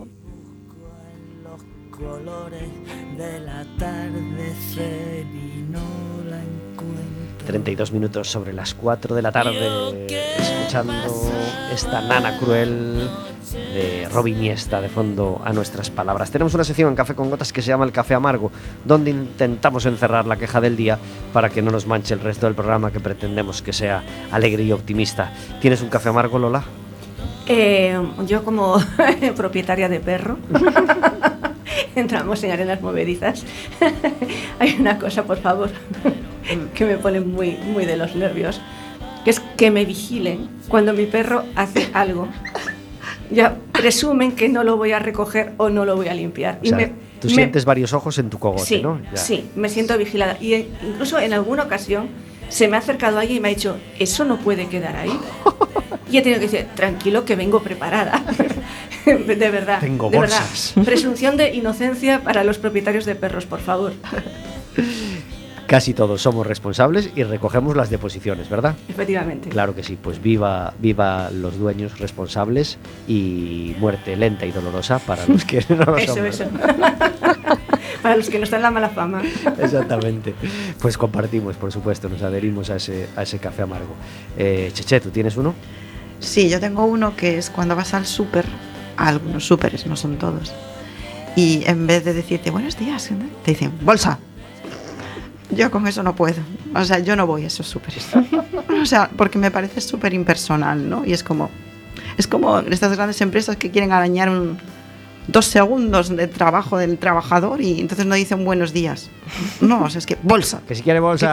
Colores del atardecer y no la encuentro. treinta y dos minutos sobre las cuatro de la tarde, escuchando esta Nana Cruel de Robin Iniesta de fondo a nuestras palabras. Tenemos una sección en Café con Gotas que se llama El Café Amargo, donde intentamos encerrar la queja del día para que no nos manche el resto del programa, que pretendemos que sea alegre y optimista. ¿Tienes un café amargo, Lola? Eh, yo como propietaria de perro entramos en arenas movedizas. Hay una cosa, por favor, que me pone muy, muy de los nervios, que es que me vigilen cuando mi perro hace algo. Ya presumen que no lo voy a recoger o no lo voy a limpiar. O sea, y me, tú me, sientes varios ojos en tu cogote, sí, ¿no? Ya. Sí, me siento vigilada. Y incluso en alguna ocasión se me ha acercado alguien y me ha dicho, eso no puede quedar ahí. Y he tenido que decir, tranquilo, que vengo preparada. De verdad. Tengo de bolsas. Verdad. Presunción de inocencia para los propietarios de perros, por favor. Casi todos somos responsables y recogemos las deposiciones, ¿verdad? Efectivamente. Claro que sí, pues viva, viva los dueños responsables y muerte lenta y dolorosa para los que no lo Eso, son. eso. Para los que no están en la mala fama. Exactamente. Pues compartimos, por supuesto, nos adherimos a ese, a ese café amargo. Eh, Cheche, ¿tú tienes uno? Sí, yo tengo uno que es cuando vas al súper, a algunos súperes, no son todos, y en vez de decirte buenos días, te dicen bolsa. Yo con eso no puedo. O sea, yo no voy a esos súperes. O sea, porque me parece súper impersonal, ¿no? Y es como, es como estas grandes empresas que quieren arañar un, dos segundos de trabajo del trabajador y entonces no dicen buenos días. No, o sea, es que bolsa. Que si quiere bolsa.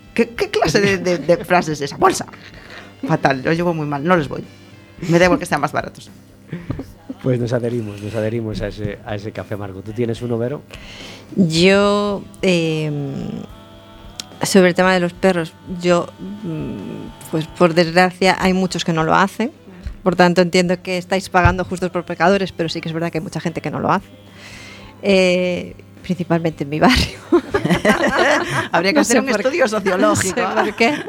¿Qué, qué clase de, de, de frase es esa? Bolsa. Fatal, lo llevo muy mal, no les voy. Me da igual que sean más baratos. Pues nos adherimos, nos adherimos a ese, a ese café amargo. ¿Tú tienes uno, Vero? Yo, eh, sobre el tema de los perros, yo, pues por desgracia, hay muchos que no lo hacen. Por tanto, entiendo que estáis pagando justos por pecadores, pero sí que es verdad que hay mucha gente que no lo hace. Eh, principalmente en mi barrio. Habría que No hacer sé un por estudio qué. sociológico. No sé por qué.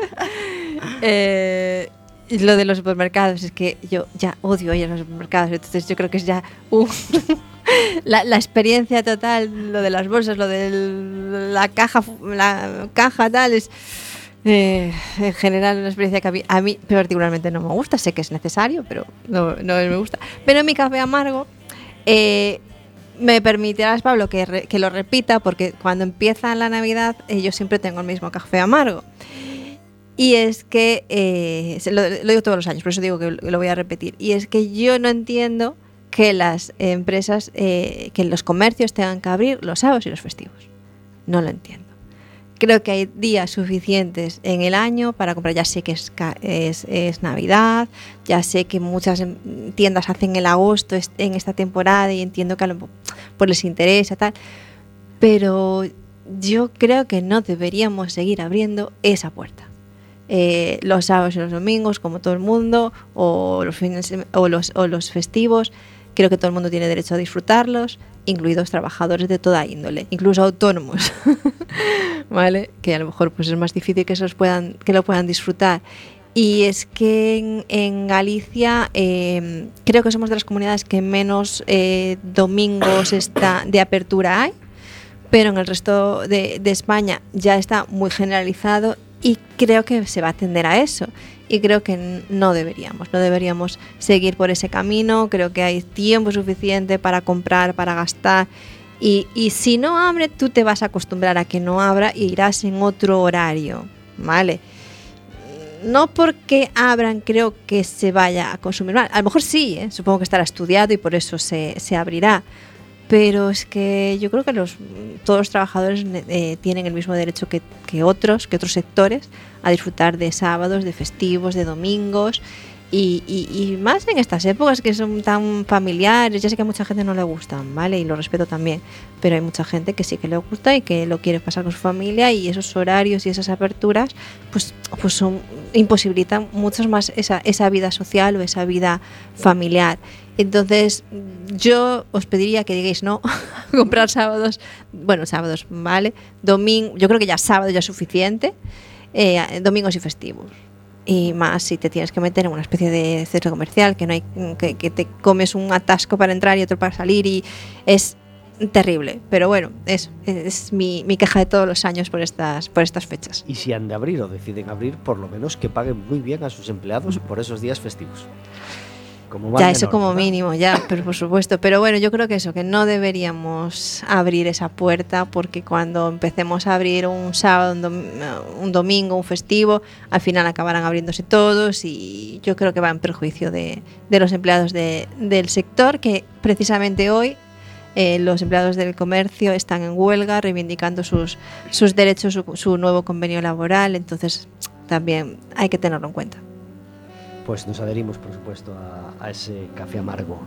Eh, y lo de los supermercados es que yo ya odio ir a los supermercados, entonces yo creo que es ya un la, la experiencia total, lo de las bolsas, lo de la caja, la caja tal, es eh, en general una experiencia que a mí, a mí particularmente no me gusta. Sé que es necesario, pero no, no me gusta. Pero mi café amargo, eh, me permitirás, Pablo, que, re, que lo repita, porque cuando empieza la Navidad eh, yo siempre tengo el mismo café amargo. Y es que, eh, lo, lo digo todos los años, por eso digo que lo voy a repetir, y es que yo no entiendo que las empresas, eh, que los comercios tengan que abrir los sábados y los festivos. No lo entiendo. Creo que hay días suficientes en el año para comprar. Ya sé que es, es, es Navidad, ya sé que muchas tiendas hacen el agosto en esta temporada y entiendo que a lo mejor pues les interesa tal, pero yo creo que no deberíamos seguir abriendo esa puerta. Eh, los sábados y los domingos, como todo el mundo, o los fines o los, o los festivos, creo que todo el mundo tiene derecho a disfrutarlos, incluidos trabajadores de toda índole, incluso autónomos, ¿vale? Que a lo mejor pues es más difícil que esos puedan, que lo puedan disfrutar. Y es que en, en Galicia eh, creo que somos de las comunidades que menos eh, domingos está, de apertura hay, pero en el resto de, de España ya está muy generalizado. Y creo que se va a tender a eso. Y creo que no deberíamos, no deberíamos seguir por ese camino. Creo que hay tiempo suficiente para comprar, para gastar. Y, y si no abre, tú te vas a acostumbrar a que no abra y irás en otro horario, ¿vale? No porque abran creo que se vaya a consumir mal. A lo mejor sí, ¿eh? Supongo que estará estudiado y por eso se, se abrirá. Pero es que yo creo que los, todos los trabajadores eh, tienen el mismo derecho que, que otros, que otros sectores, a disfrutar de sábados, de festivos, de domingos y, y, y más en estas épocas que son tan familiares. Ya sé que a mucha gente no le gustan, ¿vale? Y lo respeto también, pero hay mucha gente que sí que le gusta y que lo quiere pasar con su familia, y esos horarios y esas aperturas pues, pues son, imposibilitan mucho más esa, esa vida social o esa vida familiar. Entonces yo os pediría que digáis no a comprar sábados, bueno, sábados, ¿vale? Domingo, yo creo que ya sábado ya es suficiente, eh, domingos y festivos. Y más si te tienes que meter en una especie de centro comercial, que no hay, que, que te comes un atasco para entrar y otro para salir, y es terrible. Pero bueno, eso es mi, mi queja de todos los años por estas, por estas fechas. Y si han de abrir o deciden abrir, por lo menos que paguen muy bien a sus empleados por esos días festivos. Como ya, eso menor, como ¿verdad? Mínimo, ya, pero por supuesto. Pero bueno, yo creo que eso, que no deberíamos abrir esa puerta, porque cuando empecemos a abrir un sábado, un, dom- un domingo, un festivo, al final acabarán abriéndose todos, y yo creo que va en perjuicio de, de los empleados de, del sector, que precisamente hoy eh, los empleados del comercio están en huelga reivindicando sus, sus derechos, su, su nuevo convenio laboral. Entonces también hay que tenerlo en cuenta. Pues nos adherimos, por supuesto, a, a ese café amargo.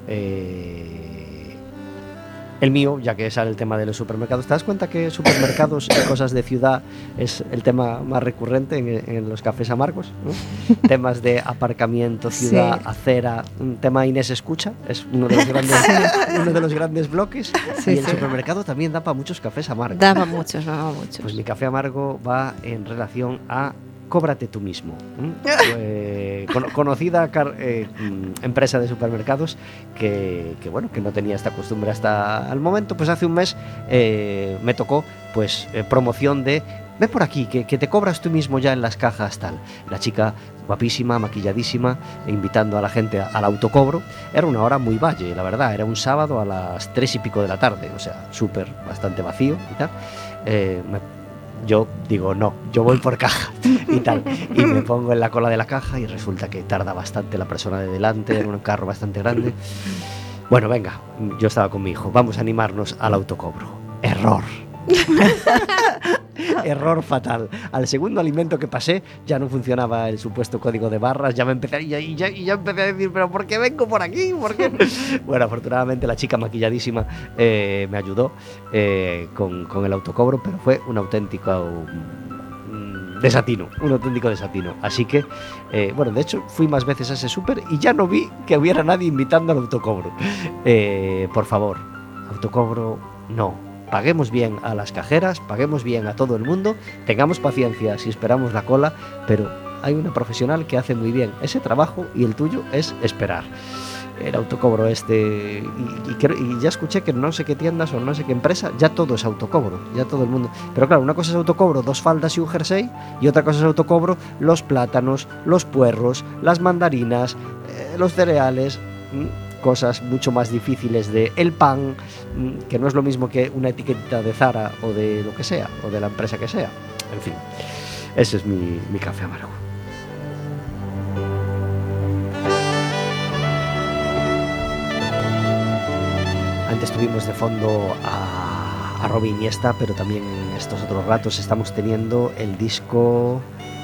Eh, el mío, ya que sale el tema de los supermercados, ¿te das cuenta que supermercados y cosas de ciudad es el tema más recurrente en, en los cafés amargos, ¿no? Temas de aparcamiento, ciudad, sí. Acera, un tema Inés escucha, es uno de los grandes, uno de los grandes bloques, sí, y el sí. supermercado también da para muchos cafés amargos. Da para muchos, da para muchos. Pues mi café amargo va en relación a Cóbrate tú mismo, ¿eh? eh, con, conocida car, eh, empresa de supermercados que, que bueno que no tenía esta costumbre hasta el momento. Pues hace un mes eh, me tocó pues eh, promoción de ven por aquí que, que te cobras tú mismo ya en las cajas tal. La chica guapísima, maquilladísima, invitando a la gente a, al autocobro. Era una hora muy valle, la verdad. Era un sábado a las tres y pico de la tarde, o sea, súper bastante vacío y tal. Eh, me, Yo digo, no, yo voy por caja y tal. Y me pongo en la cola de la caja y resulta que tarda bastante la persona de delante, en un carro bastante grande. Bueno, venga, yo estaba con mi hijo, vamos a animarnos al autocobro. Error. Error fatal. Al segundo alimento que pasé ya no funcionaba el supuesto código de barras, ya me empecé y ya, y ya, y ya empecé a decir, pero ¿por qué vengo por aquí? ¿Por qué? Bueno, afortunadamente la chica maquilladísima eh, me ayudó eh, con, con el autocobro, pero fue un auténtico um, desatino, un auténtico desatino. Así que, eh, bueno, de hecho fui más veces a ese súper y ya no vi que hubiera nadie invitando al autocobro. Eh, por favor, autocobro no. Paguemos bien a las cajeras, paguemos bien a todo el mundo, tengamos paciencia si esperamos la cola, pero hay una profesional que hace muy bien ese trabajo y el tuyo es esperar. El autocobro este, y, y, y ya escuché que no sé qué tiendas o no sé qué empresa, ya todo es autocobro, ya todo el mundo. Pero claro, una cosa es autocobro, dos faldas y un jersey, y otra cosa es autocobro, los plátanos, los puerros, las mandarinas, eh, los cereales... ¿m? Cosas mucho más difíciles de el pan, que no es lo mismo que una etiqueta de Zara o de lo que sea, o de la empresa que sea. En fin, ese es mi, mi café amargo. Antes tuvimos de fondo a, a Robbie Iniesta, pero también en estos otros ratos estamos teniendo el disco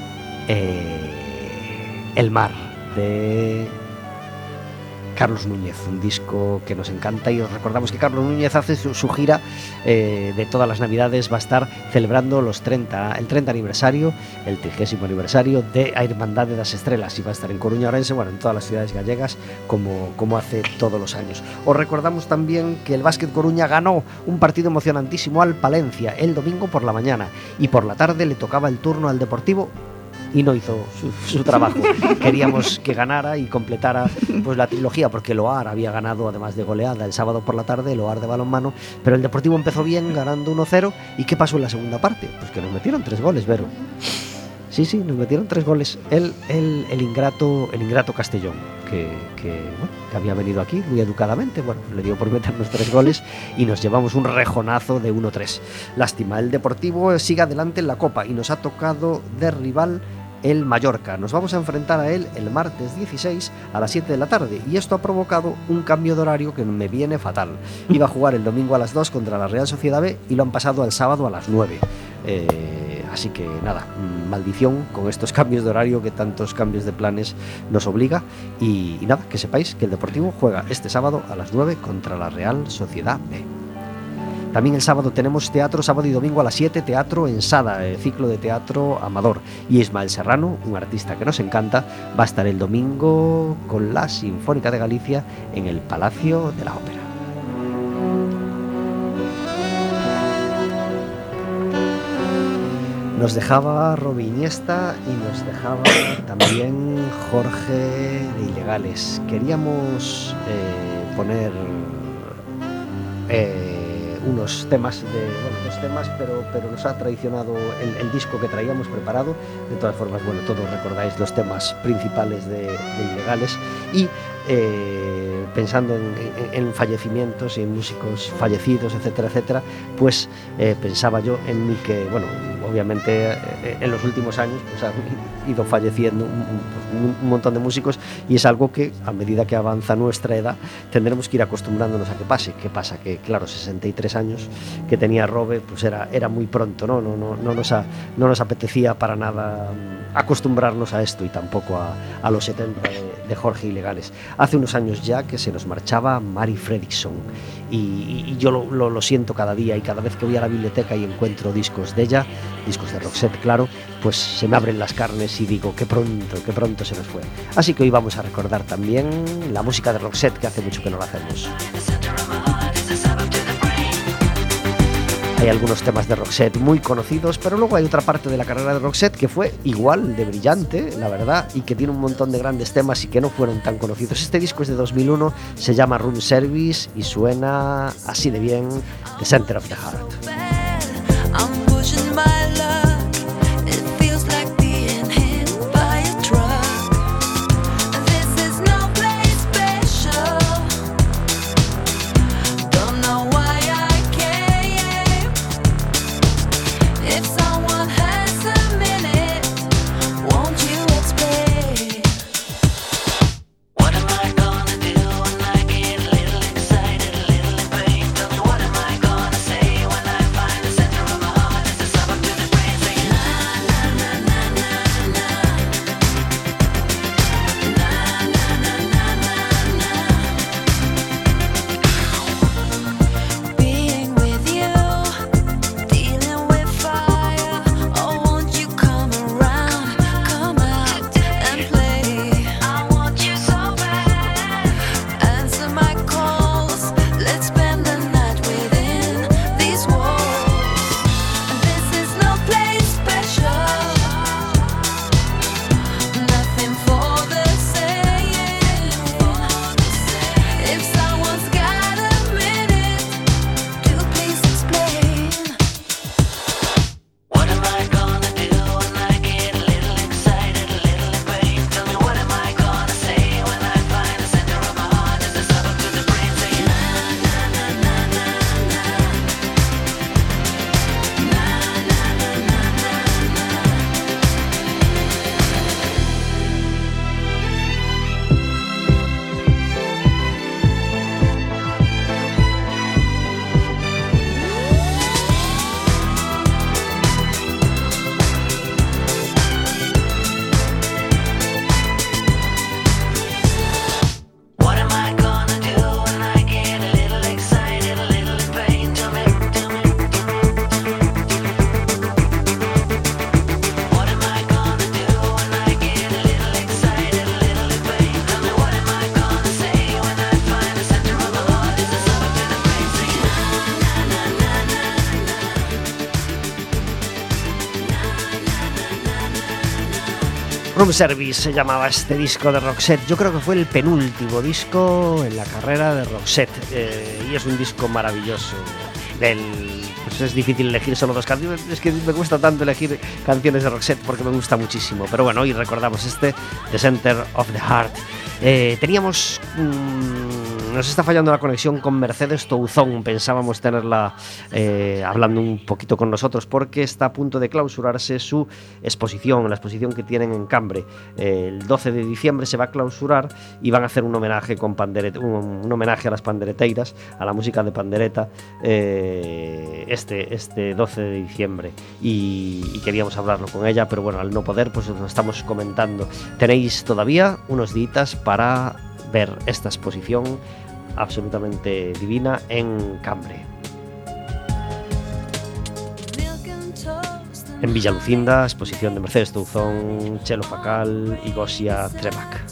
eh, El Mar, de Carlos Núñez, un disco que nos encanta, y os recordamos que Carlos Núñez hace su, su gira eh, de todas las navidades, va a estar celebrando los treinta, el treinta aniversario, el trigésimo aniversario de A Irmandade das Estrelas, y va a estar en Coruña, Ourense, bueno, en todas las ciudades gallegas, como, como hace todos los años. Os recordamos también que el Básquet Coruña ganó un partido emocionantísimo al Palencia el domingo por la mañana, y por la tarde le tocaba el turno al Deportivo y no hizo su, su trabajo. Queríamos que ganara y completara pues la trilogía, porque el O A R había ganado, además de goleada, el sábado por la tarde, el O A R de balonmano, pero el Deportivo empezó bien ganando uno cero. ¿Y qué pasó en la segunda parte? Pues que nos metieron tres goles, Vero. Sí, sí, nos metieron tres goles. El, el, el ingrato el ingrato Castellón, que, que, bueno, que había venido aquí muy educadamente, bueno, le dio por meternos tres goles y nos llevamos un rejonazo de uno tres. Lástima, el Deportivo sigue adelante en la Copa y nos ha tocado de rival el Mallorca. Nos vamos a enfrentar a él el martes dieciséis a las siete de la tarde, y esto ha provocado un cambio de horario que me viene fatal. Iba a jugar el domingo a las dos contra la Real Sociedad B y lo han pasado al sábado a las nueve. Eh, así que nada, maldición con estos cambios de horario, que tantos cambios de planes nos obliga. Y, y nada, que sepáis que el Deportivo juega este sábado a las nueve contra la Real Sociedad B. También el sábado tenemos teatro, sábado y domingo a las siete, teatro en Sada, el ciclo de teatro amador. Y Ismael Serrano, un artista que nos encanta, va a estar el domingo con la Sinfónica de Galicia en el Palacio de la Ópera. Nos dejaba Robbie Iniesta y nos dejaba también Jorge de Ilegales. Queríamos eh, poner... Eh, unos temas, de, bueno, dos temas, pero, pero nos ha traicionado el, el disco que traíamos preparado. De todas formas, bueno, todos recordáis los temas principales de, de Ilegales, y eh, pensando en, en, en fallecimientos y en músicos fallecidos, etcétera, etcétera, pues eh, pensaba yo en mí que, bueno, obviamente eh, en los últimos años pues han ido falleciendo un, un, un montón de músicos, y es algo que a medida que avanza nuestra edad tendremos que ir acostumbrándonos a que pase. ¿Qué pasa? Que claro, sesenta y tres años que tenía Robe, pues era, era muy pronto, ¿no? No, no, no, nos a, no nos apetecía para nada acostumbrarnos a esto, y tampoco a, a los setenta de, de Jorge Ilegales. Hace unos años ya que se nos marchaba Mari Fredriksson, y, y, y yo lo, lo, lo siento cada día, y cada vez que voy a la biblioteca y encuentro discos de ella, discos de Roxette, claro, pues se me abren las carnes y digo, qué pronto, qué pronto se nos fue. Así que hoy vamos a recordar también la música de Roxette, que hace mucho que no la hacemos. Hay algunos temas de Roxette muy conocidos, pero luego hay otra parte de la carrera de Roxette que fue igual de brillante, la verdad, y que tiene un montón de grandes temas y que no fueron tan conocidos. Este disco es de dos mil uno, se llama Room Service y suena así de bien, The Center of the Heart. What am I gonna say when I find the center of my heart? Is the Room Service se llamaba este disco de Roxette. Yo creo que fue el penúltimo disco en la carrera de Roxette, eh, y es un disco maravilloso. Del, pues es difícil elegir solo dos canciones, es que me cuesta tanto elegir canciones de Roxette porque me gusta muchísimo. Pero bueno, hoy recordamos este, The Center of the Heart. Eh, teníamos... Mmm, nos está fallando la conexión con Mercedes Touzón. Pensábamos tenerla eh, hablando un poquito con nosotros porque está a punto de clausurarse su exposición, la exposición que tienen en Cambre. Eh, el doce de diciembre se va a clausurar y van a hacer un homenaje con panderet, un, un homenaje a las pandereteiras, a la música de pandereta, eh, este, este doce de diciembre. Y, y queríamos hablarlo con ella, pero bueno, al no poder, pues lo estamos comentando. Tenéis todavía unos días para ver esta exposición absolutamente divina en Cambre. En Villalucinda, exposición de Mercedes Touzón, Chelo Facal y Gosia Trebac.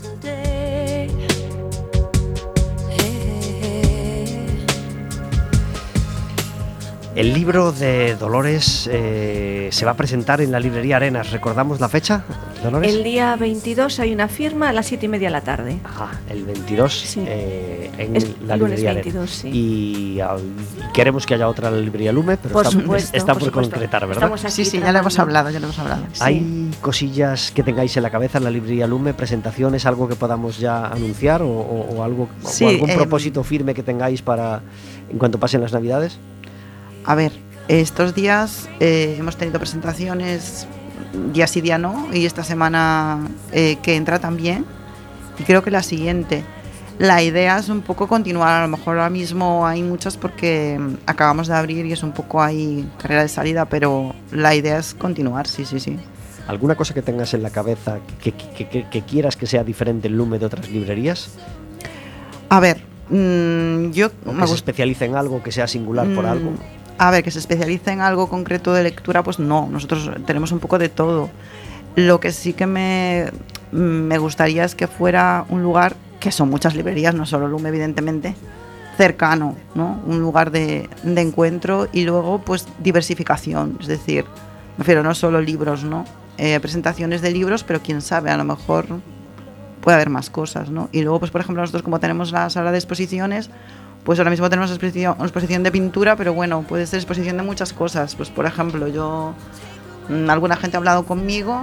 El libro de Dolores eh, se va a presentar en la librería Arenas. ¿Recordamos la fecha, Dolores? El día veintidós hay una firma a las siete y media de la tarde. Ajá, el veintidós, sí. eh, en es la librería veintidós, Arenas. Sí. Y uh, queremos que haya otra en la librería Lume, pero por está, supuesto, está por, por supuesto. concretar, ¿verdad? Estamos aquí sí, sí, ya lo hemos hablado, ya lo hemos hablado. Sí. ¿Hay cosillas que tengáis en la cabeza en la librería Lume, presentaciones, algo que podamos ya anunciar o, o, o algo, sí, o algún eh, propósito firme que tengáis para en cuanto pasen las Navidades? A ver, estos días eh, hemos tenido presentaciones, día sí, día no, y esta semana eh, que entra también, y creo que la siguiente. La idea es un poco continuar, a lo mejor ahora mismo hay muchas porque acabamos de abrir y es un poco ahí carrera de salida, pero la idea es continuar, sí, sí, sí. ¿Alguna cosa que tengas en la cabeza que, que, que, que quieras que sea diferente el Lume de otras librerías? A ver, mmm, yo... ¿O me que se gust- especialice en algo, que sea singular mm, por algo? A ver, que se especialice en algo concreto de lectura, pues no, nosotros tenemos un poco de todo. Lo que sí que me, me gustaría es que fuera un lugar, que son muchas librerías, no solo Lume evidentemente, cercano, ¿no? Un lugar de, de encuentro y luego pues diversificación, es decir, me refiero no solo libros, ¿no? Eh, presentaciones de libros, pero quién sabe, a lo mejor puede haber más cosas, ¿no? Y luego pues por ejemplo nosotros como tenemos la sala de exposiciones, pues ahora mismo tenemos exposición, una exposición de pintura, pero bueno, puede ser exposición de muchas cosas. Pues por ejemplo, yo, alguna gente ha hablado conmigo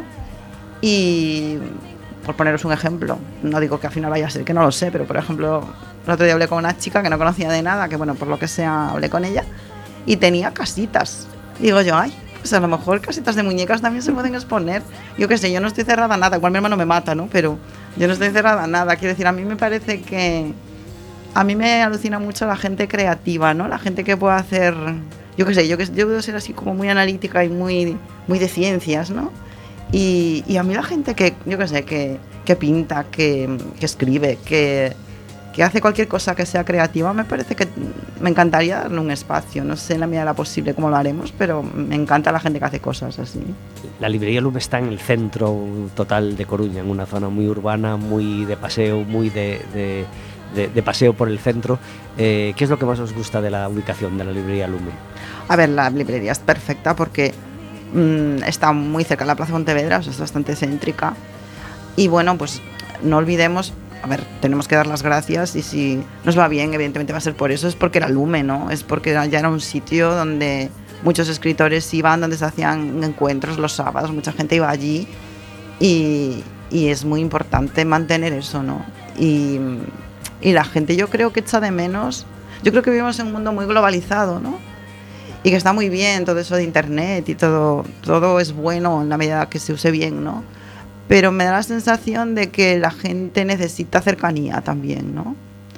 y, por poneros un ejemplo, no digo que al final vaya a ser, que no lo sé, pero por ejemplo, el otro día hablé con una chica que no conocía de nada, que bueno, por lo que sea, hablé con ella, y tenía casitas. Y digo yo, ay, pues a lo mejor casitas de muñecas también se pueden exponer. Yo qué sé, yo no estoy cerrada a nada, igual mi hermano me mata, ¿no? Pero yo no estoy cerrada a nada. Quiero decir, a mí me parece que... A mí me alucina mucho la gente creativa, ¿no? La gente que puede hacer... Yo qué sé, yo, que, yo puedo ser así como muy analítica y muy, muy de ciencias, ¿no? Y, y a mí la gente que, yo qué sé, que, que pinta, que, que escribe, que, que hace cualquier cosa que sea creativa, me parece que me encantaría darle un espacio. No sé en la medida de la posible cómo lo haremos, pero me encanta la gente que hace cosas así. La librería Lume está en el centro total de Coruña, en una zona muy urbana, muy de paseo, muy de... de De, de paseo por el centro. Eh, ¿Qué es lo que más os gusta de la ubicación de la librería Lume? A ver, la librería es perfecta porque mmm, está muy cerca de la Plaza Pontevedra, o sea, es bastante céntrica. Y bueno, pues no olvidemos, a ver, tenemos que dar las gracias y si nos va bien, evidentemente va a ser por eso, es porque era Lume, ¿no? Es porque ya era un sitio donde muchos escritores iban, donde se hacían encuentros los sábados, mucha gente iba allí y, y es muy importante mantener eso, ¿no? Y... Y la gente yo creo que echa de menos, yo creo que vivimos en un mundo muy globalizado, ¿no? Y que está muy bien todo eso de internet y todo, todo es bueno en la medida que se use bien, ¿no? Pero me da la sensación de que la gente necesita cercanía también, ¿no?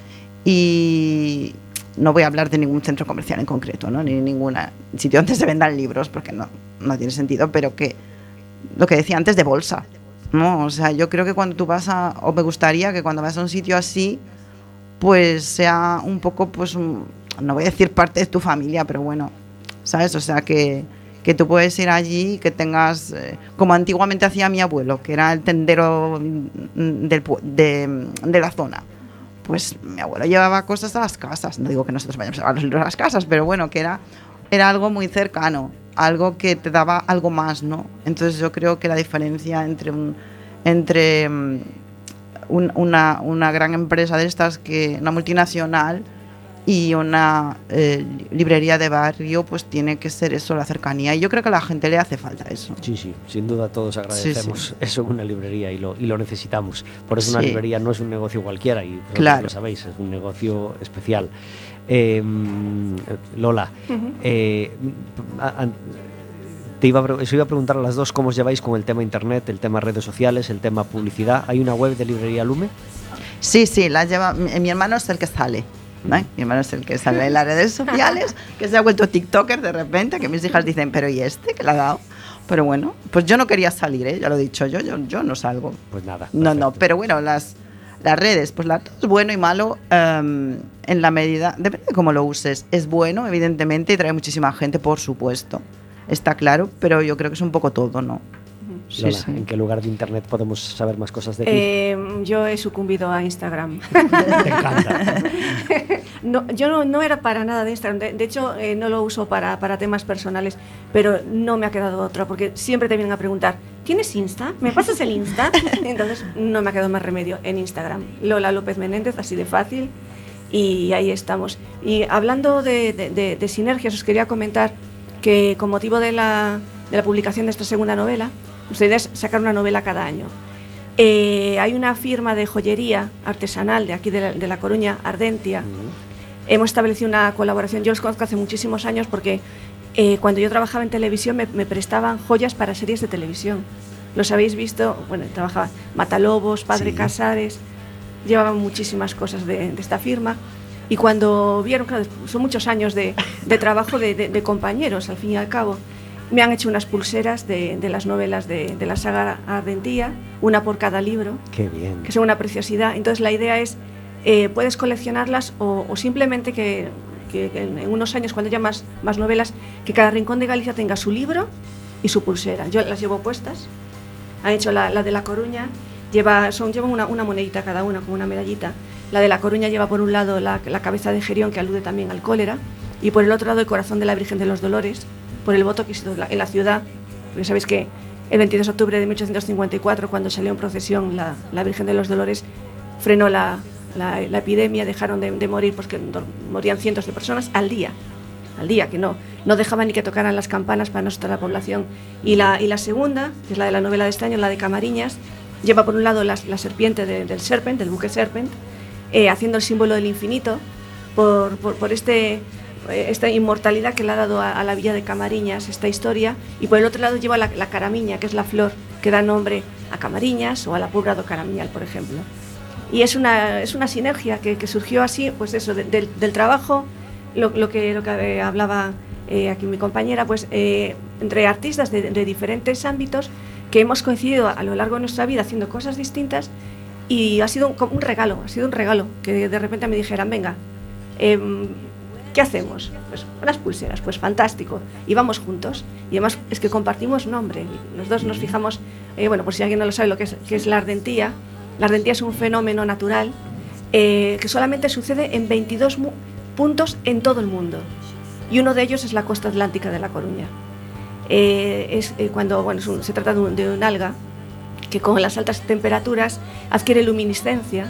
Y no voy a hablar de ningún centro comercial en concreto, ¿no? Ni ningún sitio donde se vendan libros, porque no, no tiene sentido, pero que lo que decía antes de bolsa, ¿no? O sea, yo creo que cuando tú vas a, o me gustaría que cuando vas a un sitio así, pues sea un poco, pues, un, no voy a decir parte de tu familia, pero bueno, ¿sabes? O sea, que, que tú puedes ir allí, que tengas, eh, como antiguamente hacía mi abuelo, que era el tendero del, de, de la zona. Pues mi abuelo llevaba cosas a las casas, no digo que nosotros vayamos a llevar los libros a las casas, pero bueno, que era, era algo muy cercano, algo que te daba algo más, ¿no? Entonces yo creo que la diferencia entre un entre um, un, una, una gran empresa de estas, que una multinacional, y una eh, librería de barrio, pues tiene que ser eso, la cercanía. Y yo creo que a la gente le hace falta eso. Sí, sí, sin duda todos agradecemos sí, sí. eso en una librería y lo, y lo necesitamos. Por eso sí. Una librería no es un negocio cualquiera y claro. Lo sabéis, es un negocio especial. Eh, Lola, uh-huh. eh, a, a, te iba a, eso iba a preguntar a las dos cómo os lleváis con el tema internet, el tema redes sociales, el tema publicidad. ¿Hay una web de Librería Lume? Sí, sí, la lleva, mi, mi hermano es el que sale. ¿no? Mi hermano es el que sale en las redes sociales, que se ha vuelto tiktoker de repente, que mis hijas dicen, pero ¿y este que le ha dado? Pero bueno, pues yo no quería salir, ¿eh? Ya lo he dicho yo, yo, yo no salgo. Pues nada. Perfecto. No, no, pero bueno, las, las redes, pues la, es bueno y malo um, en la medida, depende de cómo lo uses. Es bueno, evidentemente, y trae muchísima gente, por supuesto, está claro, pero yo creo que es un poco todo, ¿no? Sí, Lola, sí. ¿En qué lugar de internet podemos saber más cosas de ti? Eh, yo he sucumbido a Instagram. Te encanta. no, yo no, no era para nada de Instagram. De, de hecho, eh, no lo uso para, para temas personales, pero no me ha quedado otra, porque siempre te vienen a preguntar, ¿tienes Insta? ¿Me pasas el Insta? Entonces, no me ha quedado más remedio en Instagram. Lola López Menéndez, así de fácil, y ahí estamos. Y hablando de, de, de, de sinergias, os quería comentar que con motivo de la, de la publicación de esta segunda novela, ustedes sacan una novela cada año. Eh, hay una firma de joyería artesanal de aquí de la, de la Coruña, Ardentia. Uh-huh. Hemos establecido una colaboración. Yo los conozco hace muchísimos años porque eh, cuando yo trabajaba en televisión me, me prestaban joyas para series de televisión. Los habéis visto, bueno, trabajaba Matalobos, Padre sí. Casares, llevaban muchísimas cosas de, de esta firma. Y cuando vieron, claro, son muchos años de, de trabajo de, de, de compañeros, al fin y al cabo, me han hecho unas pulseras de, de las novelas de, de la saga Ardentia, una por cada libro. Qué bien. Que son una preciosidad. Entonces la idea es, eh, puedes coleccionarlas o, o simplemente que, que, que en unos años, cuando haya más, más novelas, que cada rincón de Galicia tenga su libro y su pulsera. Yo las llevo puestas. Han hecho la, la de La Coruña, lleva, son, llevan una, una monedita cada una, como una medallita. La de La Coruña lleva por un lado la, la cabeza de Gerión, que alude también al cólera, y por el otro lado el corazón de la Virgen de los Dolores, por el voto que hizo en la ciudad, porque sabéis que el veintidós de octubre de mil ochocientos cincuenta y cuatro, cuando salió en procesión la, la Virgen de los Dolores, frenó la, la, la epidemia, dejaron de, de morir, porque morían cientos de personas al día, al día, que no, no dejaban ni que tocaran las campanas para no asustar a la población. Y la, y la segunda, que es la de la novela de este año, la de Camariñas, lleva por un lado la, la serpiente de, del Serpent, del buque Serpent, eh, haciendo el símbolo del infinito, por, por, por este... esta inmortalidad que le ha dado a, a la villa de Camariñas esta historia, y por el otro lado lleva la, la caramiña, que es la flor que da nombre a Camariñas o a la Pobra do Caramiñal, por ejemplo. Y es una, es una sinergia que, que surgió así, pues eso, de, de, del trabajo, lo, lo, que, lo que hablaba eh, aquí mi compañera, pues eh, entre artistas de, de diferentes ámbitos que hemos coincidido a lo largo de nuestra vida haciendo cosas distintas, y ha sido un, un regalo, ha sido un regalo que de repente me dijeran, venga, eh, ¿qué hacemos? Pues unas pulseras, pues fantástico. Y vamos juntos. Y además es que compartimos nombre. Los dos nos fijamos, eh, bueno, por si alguien no lo sabe lo que es, que es la ardentía. La ardentía es un fenómeno natural eh, que solamente sucede en veintidós mu- puntos en todo el mundo. Y uno de ellos es la costa atlántica de La Coruña. Eh, es eh, cuando, bueno, es un, se trata de un, de un alga que con las altas temperaturas adquiere luminiscencia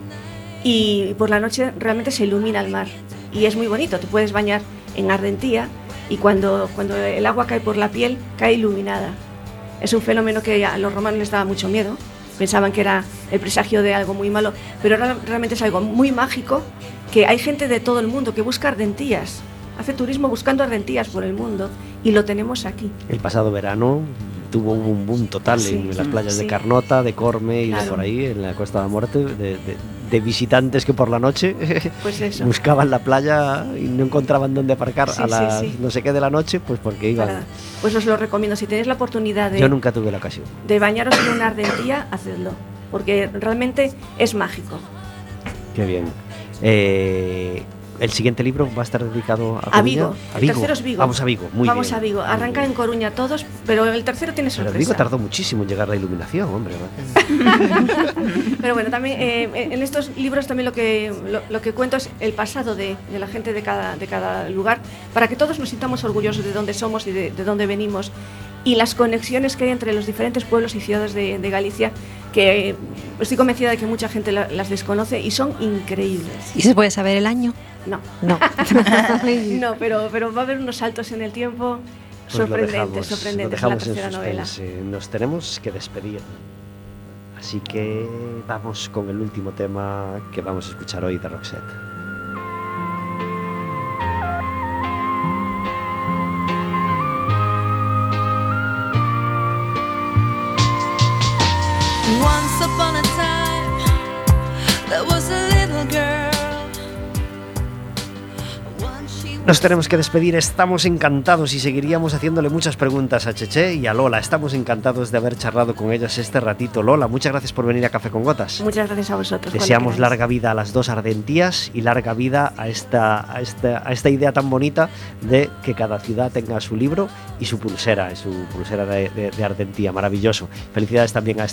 y por la noche realmente se ilumina el mar. Y es muy bonito, te puedes bañar en Ardentia y cuando, cuando el agua cae por la piel, cae iluminada. Es un fenómeno que a los romanos les daba mucho miedo, pensaban que era el presagio de algo muy malo, pero realmente es algo muy mágico, que hay gente de todo el mundo que busca ardentías, hace turismo buscando ardentías por el mundo, y lo tenemos aquí. El pasado verano tuvo un boom total sí, en las playas sí. de Carnota, de Corme y claro. de por ahí, en la Costa de la Muerte, de, de, de visitantes que por la noche pues eso. buscaban la playa y no encontraban dónde aparcar sí, a las sí, sí. no sé qué de la noche, pues porque iban. Para, pues os lo recomiendo, si tenéis la oportunidad de... Yo nunca tuve la ocasión. De bañaros en una ardentía, hacedlo, porque realmente es mágico. Qué bien. Eh... El siguiente libro va a estar dedicado a, a Vigo. a El Vigo. tercero es Vigo. Vamos a Vigo, muy Vamos bien. a Vigo. Arranca bien. en Coruña todos, pero el tercero tiene sorpresa. Pero Vigo tardó muchísimo en llegar la iluminación, hombre. Pero bueno, también eh, en estos libros también lo que lo, lo que cuento es el pasado de, de la gente de cada de cada lugar, para que todos nos sintamos orgullosos de dónde somos y de, de dónde venimos, y las conexiones que hay entre los diferentes pueblos y ciudades de, de Galicia, que estoy convencida de que mucha gente la- las desconoce y son increíbles. ¿Y se puede saber el año? No, No. no, pero, pero va a haber unos saltos en el tiempo Pues lo sorprendentes, dejamos, sorprendentes lo en la dejamos en tercera novela. suspense. Nos tenemos que despedir. Así que vamos con el último tema que vamos a escuchar hoy de Roxette. Once upon a time, there was a little girl. Once she Nos tenemos que despedir, estamos encantados y seguiríamos haciéndole muchas preguntas a Cheche y a Lola. Estamos encantados de haber charlado con ellas este ratito. Lola, muchas gracias por venir a Café con Gotas. Muchas gracias a vosotros. cuando Deseamos queráis. larga vida a las dos ardentías y larga vida a esta, a, esta, a esta idea tan bonita de que cada ciudad tenga su libro y su pulsera, su pulsera de, de, de Ardentía. Maravilloso. Felicidades también a